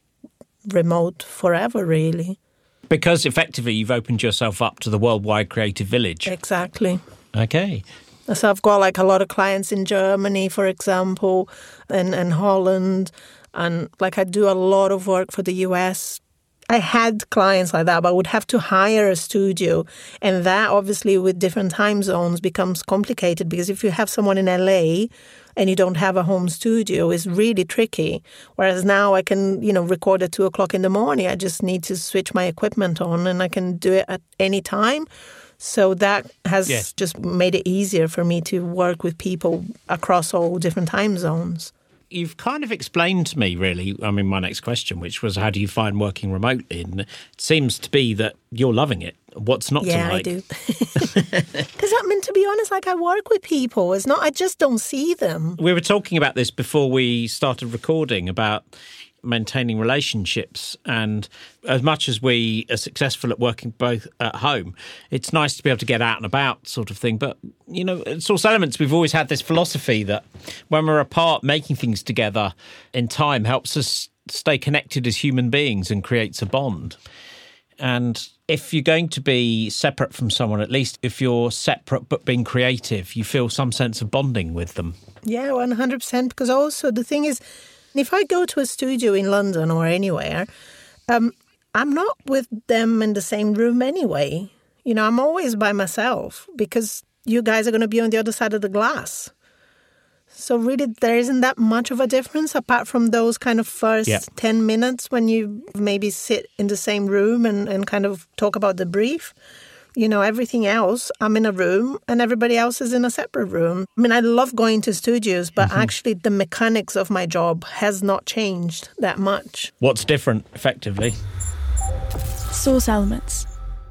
remote forever, really. Because effectively you've opened yourself up to the worldwide creative village. Exactly. Okay. So I've got a lot of clients in Germany, for example, and Holland. And I do a lot of work for the US. I had clients like that, but I would have to hire a studio. And that obviously with different time zones becomes complicated because if you have someone in LA and you don't have a home studio, it's really tricky. Whereas now I can, record at 2:00 in the morning. I just need to switch my equipment on and I can do it at any time. So that has just made it easier for me to work with people across all different time zones. you've kind of explained to me, really, my next question, which was how do you find working remotely? And it seems to be that you're loving it. What's not to like? Yeah, I do. Because, to be honest, I work with people. It's not, I just don't see them. We were talking about this before we started recording about maintaining relationships, and as much as we are successful at working both at home, it's nice to be able to get out and about sort of thing. But at Source Elements, we've always had this philosophy that when we're apart, making things together in time helps us stay connected as human beings and creates a bond. And if you're going to be separate from someone, at least if you're separate but being creative, you feel some sense of bonding with them. Yeah, 100%. Because also the thing is, if I go to a studio in London or anywhere, I'm not with them in the same room anyway. I'm always by myself because you guys are going to be on the other side of the glass. So really, there isn't that much of a difference apart from those kind of first 10 minutes when you maybe sit in the same room and kind of talk about the brief. Everything else, I'm in a room and everybody else is in a separate room. I love going to studios, but actually the mechanics of my job has not changed that much. What's different, effectively? Source Elements.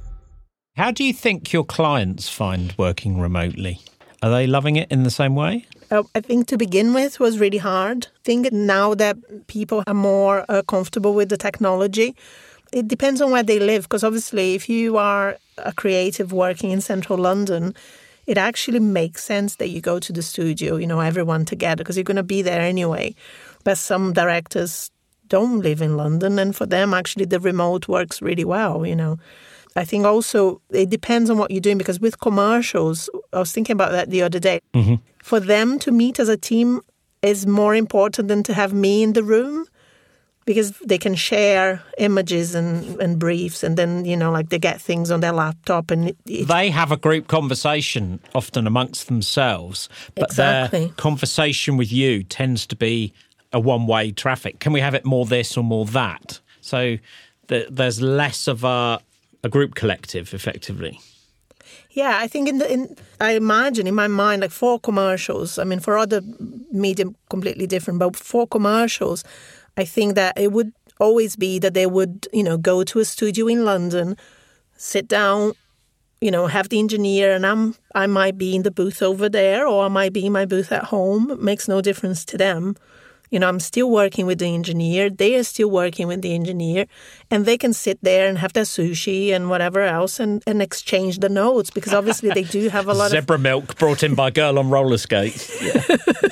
How do you think your clients find working remotely? Are they loving it in the same way? I think to begin with was really hard. I think now that people are more comfortable with the technology, it depends on where they live, because obviously if you are a creative working in central London, it actually makes sense that you go to the studio, everyone together, because you're going to be there anyway. But some directors don't live in London, and for them, actually, the remote works really well, I think also it depends on what you're doing, because with commercials, I was thinking about that the other day. Mm-hmm. For them to meet as a team is more important than to have me in the room, because they can share images and briefs, and then, they get things on their laptop. And they have a group conversation often amongst themselves, but their conversation with you tends to be a one-way traffic. Can we have it more this or more that? So there's less of a group collective, effectively. Yeah, I think I imagine in my mind, like for commercials, for other medium completely different, but for commercials, I think that it would always be that they would, go to a studio in London, sit down, have the engineer, and I might be in the booth over there, or I might be in my booth at home. It makes no difference to them. I'm still working with the engineer. They are still working with the engineer, and they can sit there and have their sushi and whatever else and exchange the notes, because obviously they do have a lot Zebra milk brought in by a girl on roller skates. Yeah.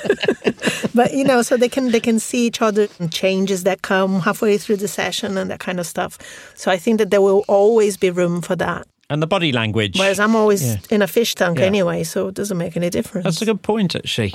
But, so they can see each other and changes that come halfway through the session and that kind of stuff. So I think that there will always be room for that. And the body language. Whereas I'm always in a fish tank anyway, so it doesn't make any difference. That's a good point, actually.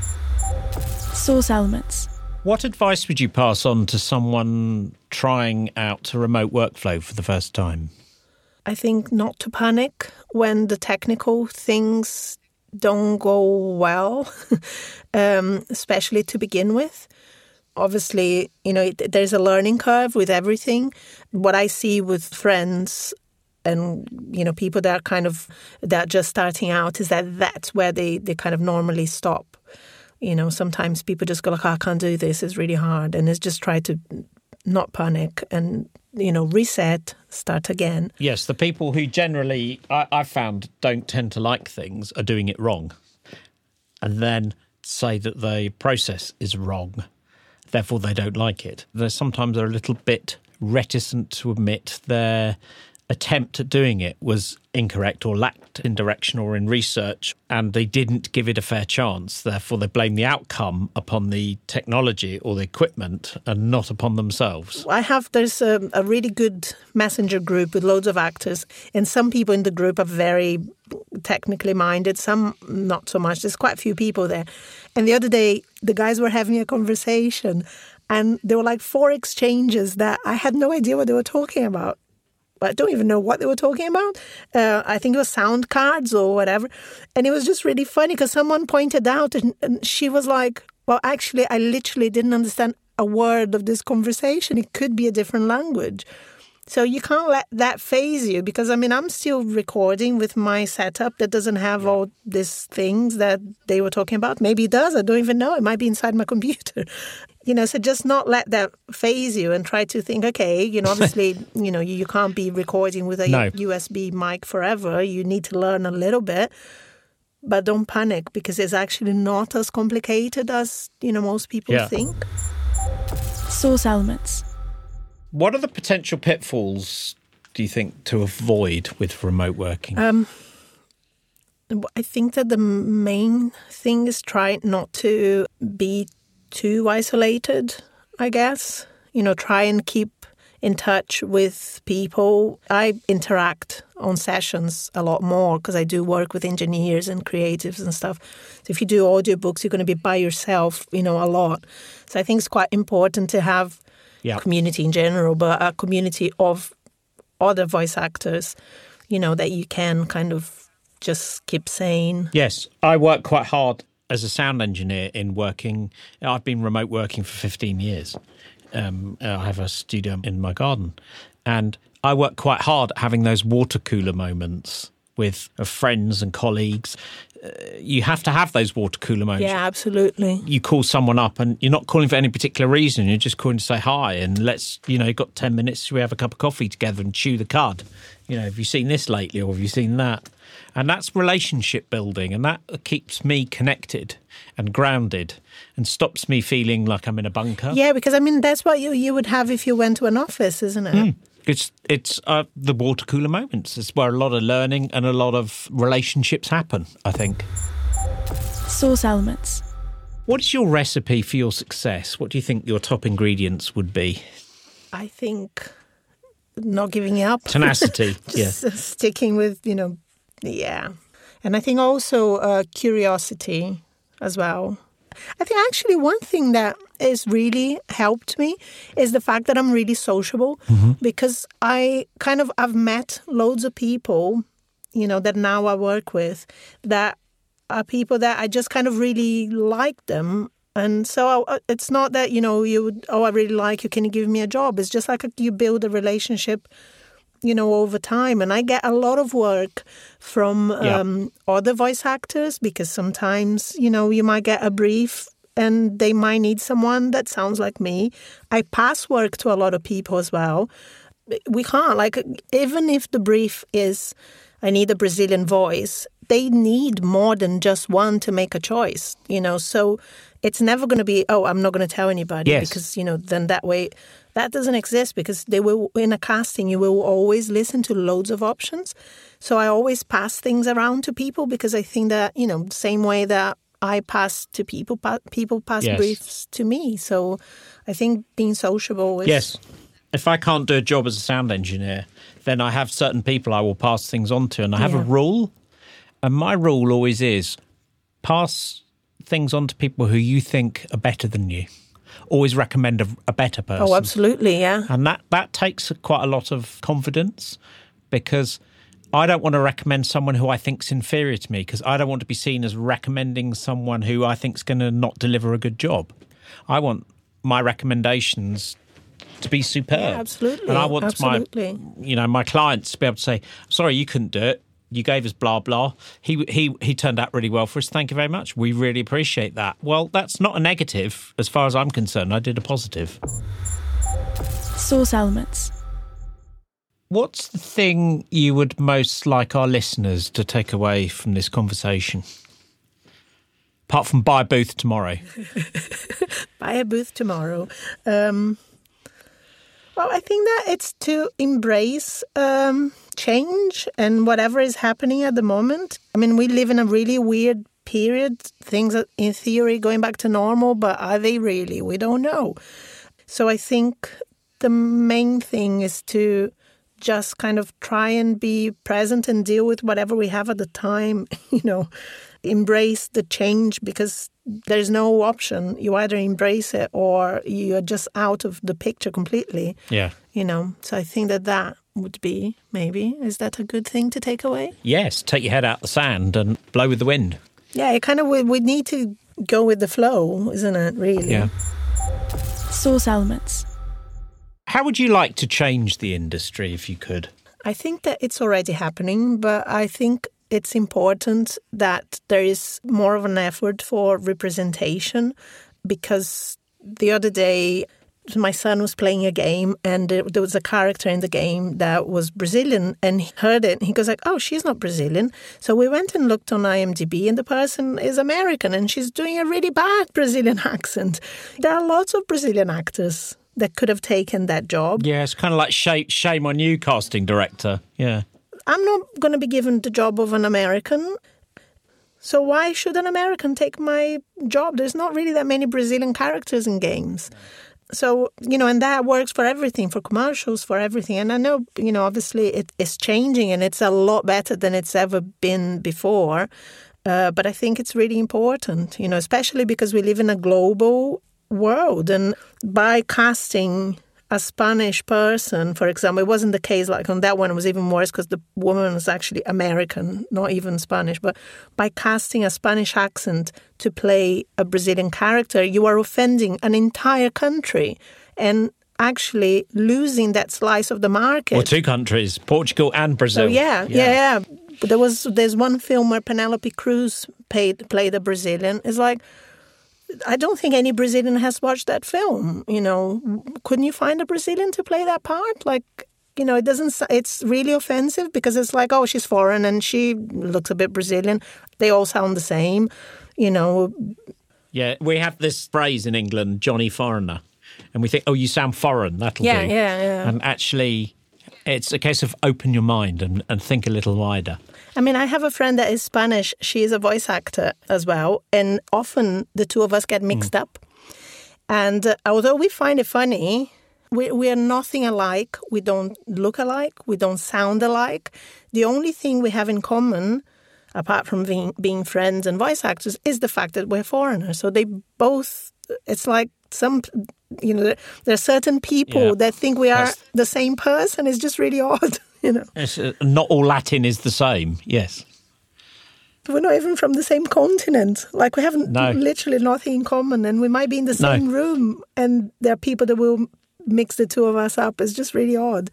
Source Elements. What advice would you pass on to someone trying out a remote workflow for the first time? I think not to panic when the technical things don't go well, especially to begin with. Obviously, there's a learning curve with everything. What I see with friends and, people that are just starting out is that's where they kind of normally stop. Sometimes people just go like, I can't do this, it's really hard. And it's just try to not panic and, reset, start again. Yes, the people who generally, I've found, don't tend to like things are doing it wrong. And then say that the process is wrong, therefore they don't like it. Sometimes they're a little bit reticent to admit their attempt at doing it was incorrect or lacked in direction or in research, and they didn't give it a fair chance. Therefore, they blame the outcome upon the technology or the equipment and not upon themselves. There's a really good messenger group with loads of actors, and some people in the group are very technically minded, some not so much. There's quite a few people there. And the other day, the guys were having a conversation, and there were like 4 exchanges that I had no idea what they were talking about. I don't even know what they were talking about. I think it was sound cards or whatever. And it was just really funny because someone pointed out and she was like, well, actually, I literally didn't understand a word of this conversation. It could be a different language. So you can't let that phase you because, I'm still recording with my setup that doesn't have all these things that they were talking about. Maybe it does. I don't even know. It might be inside my computer. So just not let that phase you and try to think, okay, obviously, you can't be recording with a USB mic forever. You need to learn a little bit. But don't panic because it's actually not as complicated as, most people think. Source elements. What are the potential pitfalls, do you think, to avoid with remote working? I think that the main thing is try not to be too isolated, I guess. Try and keep in touch with people. I interact on sessions a lot more because I do work with engineers and creatives and stuff. So if you do audiobooks, you're going to be by yourself, a lot. So I think it's quite important to have community in general, but a community of other voice actors, that you can kind of just keep sane. Yes, I work quite hard as a sound engineer in working. I've been remote working for 15 years. I have a studio in my garden, and I work quite hard at having those water cooler moments with friends and colleagues. You have to have those water cooler moments. Yeah, absolutely. You call someone up and you're not calling for any particular reason. You're just calling to say hi and let's, you've got 10 minutes, we have a cup of coffee together and chew the cud. Have you seen this lately or have you seen that? And that's relationship building, and that keeps me connected and grounded and stops me feeling like I'm in a bunker. Yeah, because, that's what you would have if you went to an office, isn't it? It's the water cooler moments. It's where a lot of learning and a lot of relationships happen, I think. Source elements. What is your recipe for your success? What do you think your top ingredients would be? I think not giving up. Tenacity. Just sticking with, yeah. And I think also curiosity as well. I think actually one thing that has really helped me is the fact that I'm really sociable because I've met loads of people, that now I work with that are people that I just kind of really like them. And so it's not that, you would, I really like you, can you give me a job? It's just like you build a relationship, over time. And I get a lot of work from other voice actors because sometimes, you might get a brief and they might need someone that sounds like me. I pass work to a lot of people as well. We can't, even if the brief is, I need a Brazilian voice, they need more than just one to make a choice, So it's never going to be, I'm not going to tell anybody because, then that way, that doesn't exist because they will, in a casting, you will always listen to loads of options. So I always pass things around to people because I think that, same way that I pass to people, people pass briefs to me. So I think being sociable is... Yes. If I can't do a job as a sound engineer, then I have certain people I will pass things on to. And I have a rule. And my rule always is pass things on to people who you think are better than you. Always recommend a better person. Oh, absolutely, yeah. And that takes quite a lot of confidence because I don't want to recommend someone who I think's inferior to me because I don't want to be seen as recommending someone who I think's going to not deliver a good job. I want my recommendations to be superb. Yeah, absolutely. And I want my clients to be able to say, sorry, you couldn't do it. You gave us blah, blah. He turned out really well for us. Thank you very much. We really appreciate that. Well, that's not a negative as far as I'm concerned. I did a positive. Source elements. What's the thing you would most like our listeners to take away from this conversation? Apart from buy a booth tomorrow. Buy a booth tomorrow. Well, I think that it's to embrace change and whatever is happening at the moment. We live in a really weird period. Things are, in theory, going back to normal, but are they really? We don't know. So I think the main thing is to just kind of try and be present and deal with whatever we have at the time, embrace the change because there's no option. You either embrace it or you're just out of the picture completely. Yeah. So I think that would be maybe. Is that a good thing to take away? Yes, take your head out the sand and blow with the wind. Yeah, it kind of we need to go with the flow, isn't it, really? Yeah. Source elements. How would you like to change the industry if you could? I think that it's already happening, but I think it's important that there is more of an effort for representation, because the other day my son was playing a game and there was a character in the game that was Brazilian, and he heard it and he goes like, oh, she's not Brazilian. So we went and looked on IMDb and the person is American and she's doing a really bad Brazilian accent. There are lots of Brazilian actors that could have taken that job. Yeah, it's kind of like shame on you, casting director. Yeah. I'm not going to be given the job of an American. So why should an American take my job? There's not really that many Brazilian characters in games. So, and that works for everything, for commercials, for everything. And I know, obviously it is changing and it's a lot better than it's ever been before. But I think it's really important, especially because we live in a global world. And by casting a Spanish person, for example, it wasn't the case like on that one. It was even worse because the woman was actually American, not even Spanish. But by casting a Spanish accent to play a Brazilian character, you are offending an entire country and actually losing that slice of the market. Well, two countries, Portugal and Brazil. So yeah. There's one film where Penelope Cruz played a Brazilian. It's like, I don't think any Brazilian has watched that film. Couldn't you find a Brazilian to play that part? Like, it doesn't. It's really offensive because it's like, oh, she's foreign and she looks a bit Brazilian. They all sound the same. Yeah, we have this phrase in England, Johnny Foreigner, and we think, oh, you sound foreign. That'll do. Yeah. And actually, it's a case of open your mind and think a little wider. I mean, I have a friend that is Spanish. She is a voice actor as well. And often the two of us get mixed up. And although we find it funny, we are nothing alike. We don't look alike. We don't sound alike. The only thing we have in common, apart from being friends and voice actors, is the fact that we're foreigners. So they both, it's like there are certain people that think we are the same person. It's just really odd. Not all Latin is the same, yes. We're not even from the same continent. Like, we have literally nothing in common, and we might be in the same room, and there are people that will mix the two of us up. It's just really odd.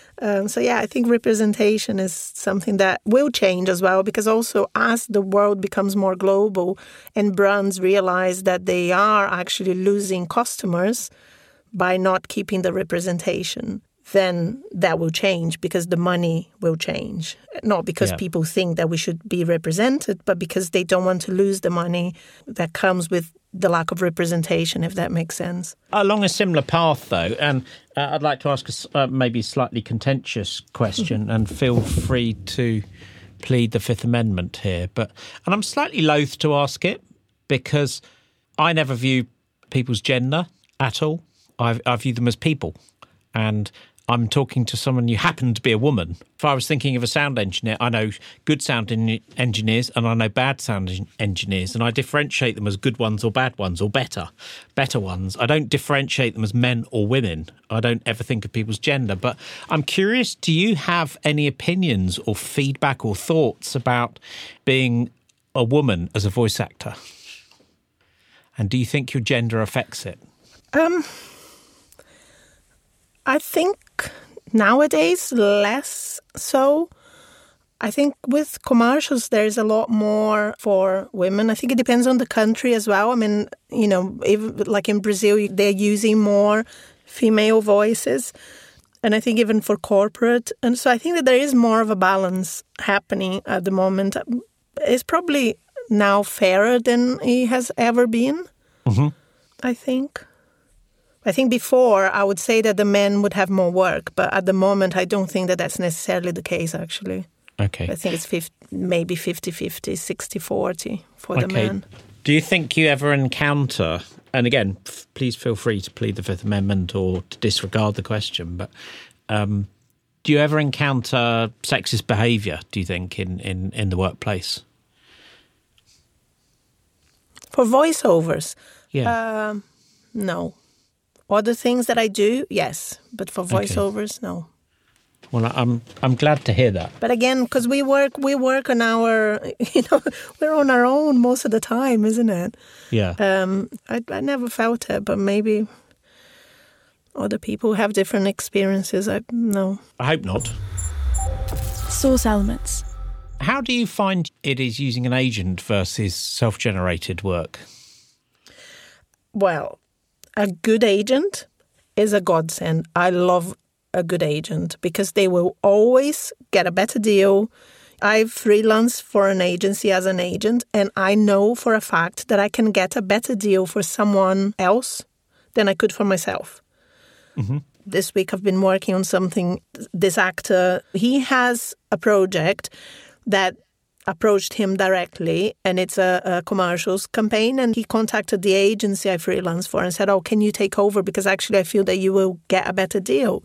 I think representation is something that will change as well, because also as the world becomes more global and brands realize that they are actually losing customers by not keeping the representation, then that will change because the money will change. Not because people think that we should be represented, but because they don't want to lose the money that comes with the lack of representation, if that makes sense. Along a similar path, though, and I'd like to ask a maybe slightly contentious question, and feel free to plead the Fifth Amendment here. And I'm slightly loath to ask it because I never view people's gender at all. I view them as people. And I'm talking to someone who happened to be a woman. If I was thinking of a sound engineer, I know good sound engineers and I know bad sound engineers, and I differentiate them as good ones or bad ones or better ones. I don't differentiate them as men or women. I don't ever think of people's gender. But I'm curious, do you have any opinions or feedback or thoughts about being a woman as a voice actor? And do you think your gender affects it? I think nowadays less so. I think with commercials there's a lot more for women. I think it depends on the country as well. I mean, even like in Brazil, they're using more female voices. And I think even for corporate. And so I think that there is more of a balance happening at the moment. It's probably now fairer than it has ever been, I think. I think before I would say that the men would have more work, but at the moment I don't think that that's necessarily the case, actually. Okay. I think it's maybe 50-50, 60-40 for the men. Do you think you ever encounter, and again, please feel free to plead the Fifth Amendment or to disregard the question, but do you ever encounter sexist behaviour, do you think, in the workplace? For voiceovers? Yeah. No. Other things that I do, yes, but for voiceovers, no. Well, I'm glad to hear that. But again, because we work on our, we're on our own most of the time, isn't it? Yeah. I never felt it, but maybe Other people have different experiences. I hope not. Source elements. How do you find it is using an agent versus self-generated work? Well, a good agent is a godsend. I love a good agent because they will always get a better deal. I freelance for an agency as an agent, and I know for a fact that I can get a better deal for someone else than I could for myself. Mm-hmm. This week I've been working on something. This actor, he has a project that approached him directly, and it's a commercials campaign, and he contacted the agency I freelance for and said, oh, can you take over? Because actually I feel that you will get a better deal.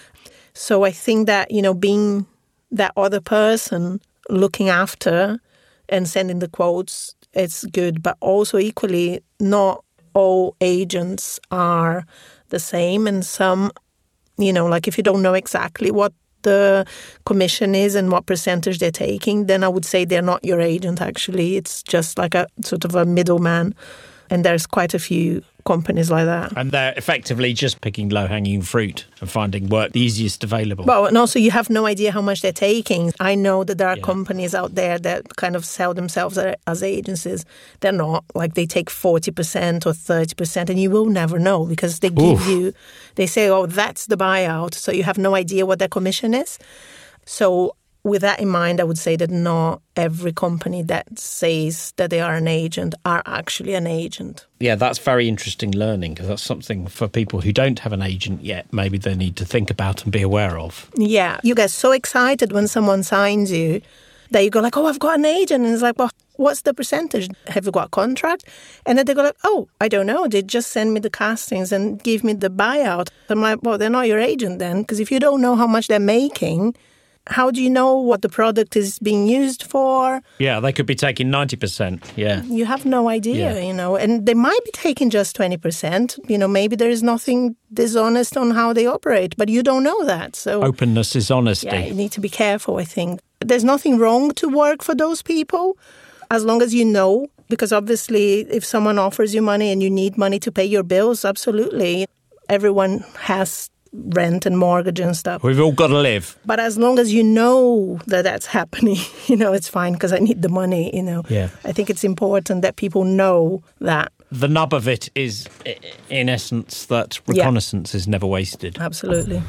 So I think that, being that other person looking after and sending the quotes, it's good. But also equally, not all agents are the same. And some, like if you don't know exactly what the commission is and what percentage they're taking, then I would say they're not your agent, actually. It's just like a sort of a middleman. And there's quite a few companies like that. And they're effectively just picking low-hanging fruit and finding work the easiest available. Well, and also you have no idea how much they're taking. I know that there are companies out there that kind of sell themselves as agencies. They're not. Like they take 40% or 30%, and you will never know because they give you, they say, oh, that's the buyout. So you have no idea what their commission is. So with that in mind, I would say that not every company that says that they are an agent are actually an agent. Yeah, that's very interesting learning because that's something for people who don't have an agent yet, maybe they need to think about and be aware of. Yeah, you get so excited when someone signs you that you go like, oh, I've got an agent. And it's like, well, what's the percentage? Have you got a contract? And then they go like, oh, I don't know. They just send me the castings and give me the buyout. I'm like, well, they're not your agent then, because if you don't know how much they're making, how do you know what the product is being used for? Yeah, they could be taking 90%, yeah. You have no idea, and they might be taking just 20%. Maybe there is nothing dishonest on how they operate, but you don't know that. So openness is honesty. Yeah, you need to be careful, I think. There's nothing wrong to work for those people as long as you know, because obviously if someone offers you money and you need money to pay your bills, absolutely. Everyone has rent and mortgage and stuff. We've all got to live. But as long as you know that that's happening, it's fine because I need the money, Yeah. I think it's important that people know that. The nub of it is, in essence, that reconnaissance is never wasted. Absolutely.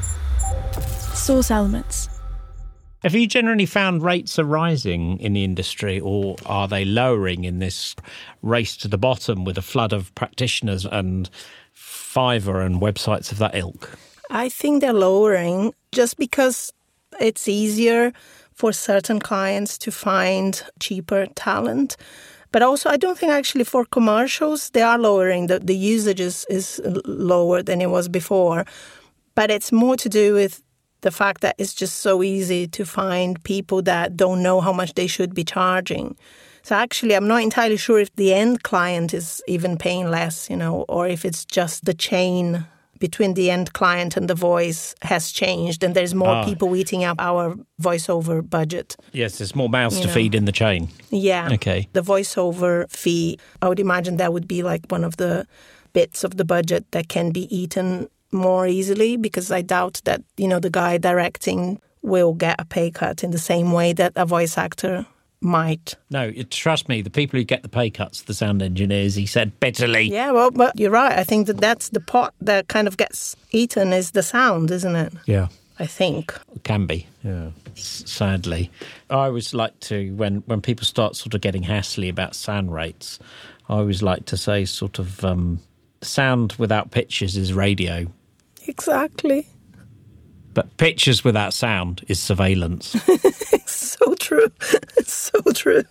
Source elements. Have you generally found rates are rising in the industry, or are they lowering in this race to the bottom with a flood of practitioners and Fiverr and websites of that ilk? I think they're lowering just because it's easier for certain clients to find cheaper talent. But also, I don't think actually for commercials, they are lowering. The usage is lower than it was before. But it's more to do with the fact that it's just so easy to find people that don't know how much they should be charging. So actually, I'm not entirely sure if the end client is even paying less, or if it's just the chain between the end client and the voice has changed and there's more people eating up our voiceover budget. Yes, there's more mouths to feed in the chain. Yeah. Okay. The voiceover fee, I would imagine that would be like one of the bits of the budget that can be eaten more easily, because I doubt that, the guy directing will get a pay cut in the same way that a voice actor might. No, trust me, the people who get the pay cuts, the sound engineers, he said bitterly. Yeah, well, but you're right. I think that's the pot that kind of gets eaten is the sound, isn't it? Yeah. I think. It can be, yeah. Sadly. I always like to, when people start sort of getting hassly about sound rates, I always like to say sort of sound without pictures is radio. Exactly. But pictures without sound is surveillance. It's so true. It's so true.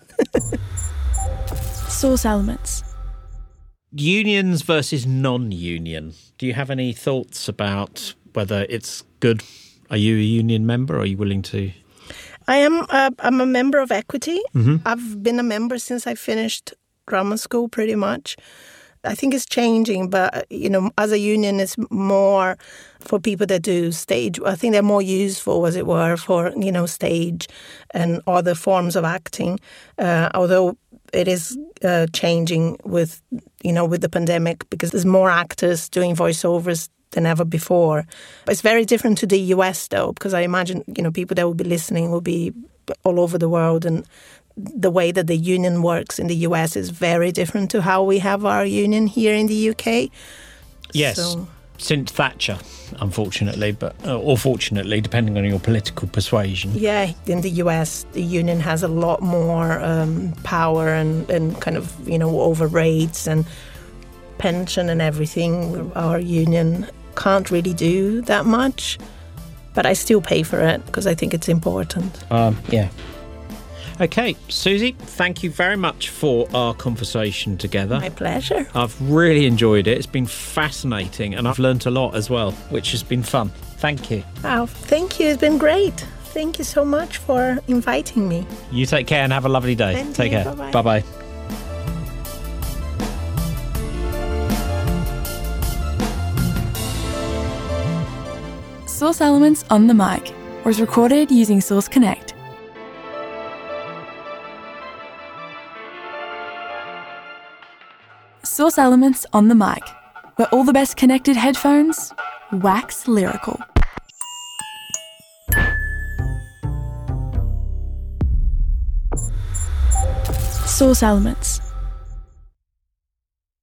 Source elements. Unions versus non-union. Do you have any thoughts about whether it's good? Are you a union member? Or are you willing to? I'm a member of Equity. Mm-hmm. I've been a member since I finished grammar school, pretty much. I think it's changing, but, as a union, it's more for people that do stage. I think they're more useful, as it were, for, stage and other forms of acting, although it is changing with the pandemic, because there's more actors doing voiceovers than ever before. It's very different to the US, though, because I imagine, people that will be listening will be all over the world, and the way that the union works in the US is very different to how we have our union here in the UK. Yes, since Thatcher, unfortunately, or fortunately, depending on your political persuasion. Yeah, in the US, the union has a lot more power and kind of, over rates and pension and everything. Our union can't really do that much, but I still pay for it because I think it's important. Yeah. Okay, Susie, thank you very much for our conversation together. My pleasure. I've really enjoyed it. It's been fascinating, and I've learnt a lot as well, which has been fun. Thank you. Oh, thank you. It's been great. Thank you so much for inviting me. You take care and have a lovely day. And take you. care. Bye-bye. Bye-bye. Source Elements on the Mic was recorded using Source Connect. Source Elements on the Mic, where all the best connected headphones wax lyrical. Source Elements.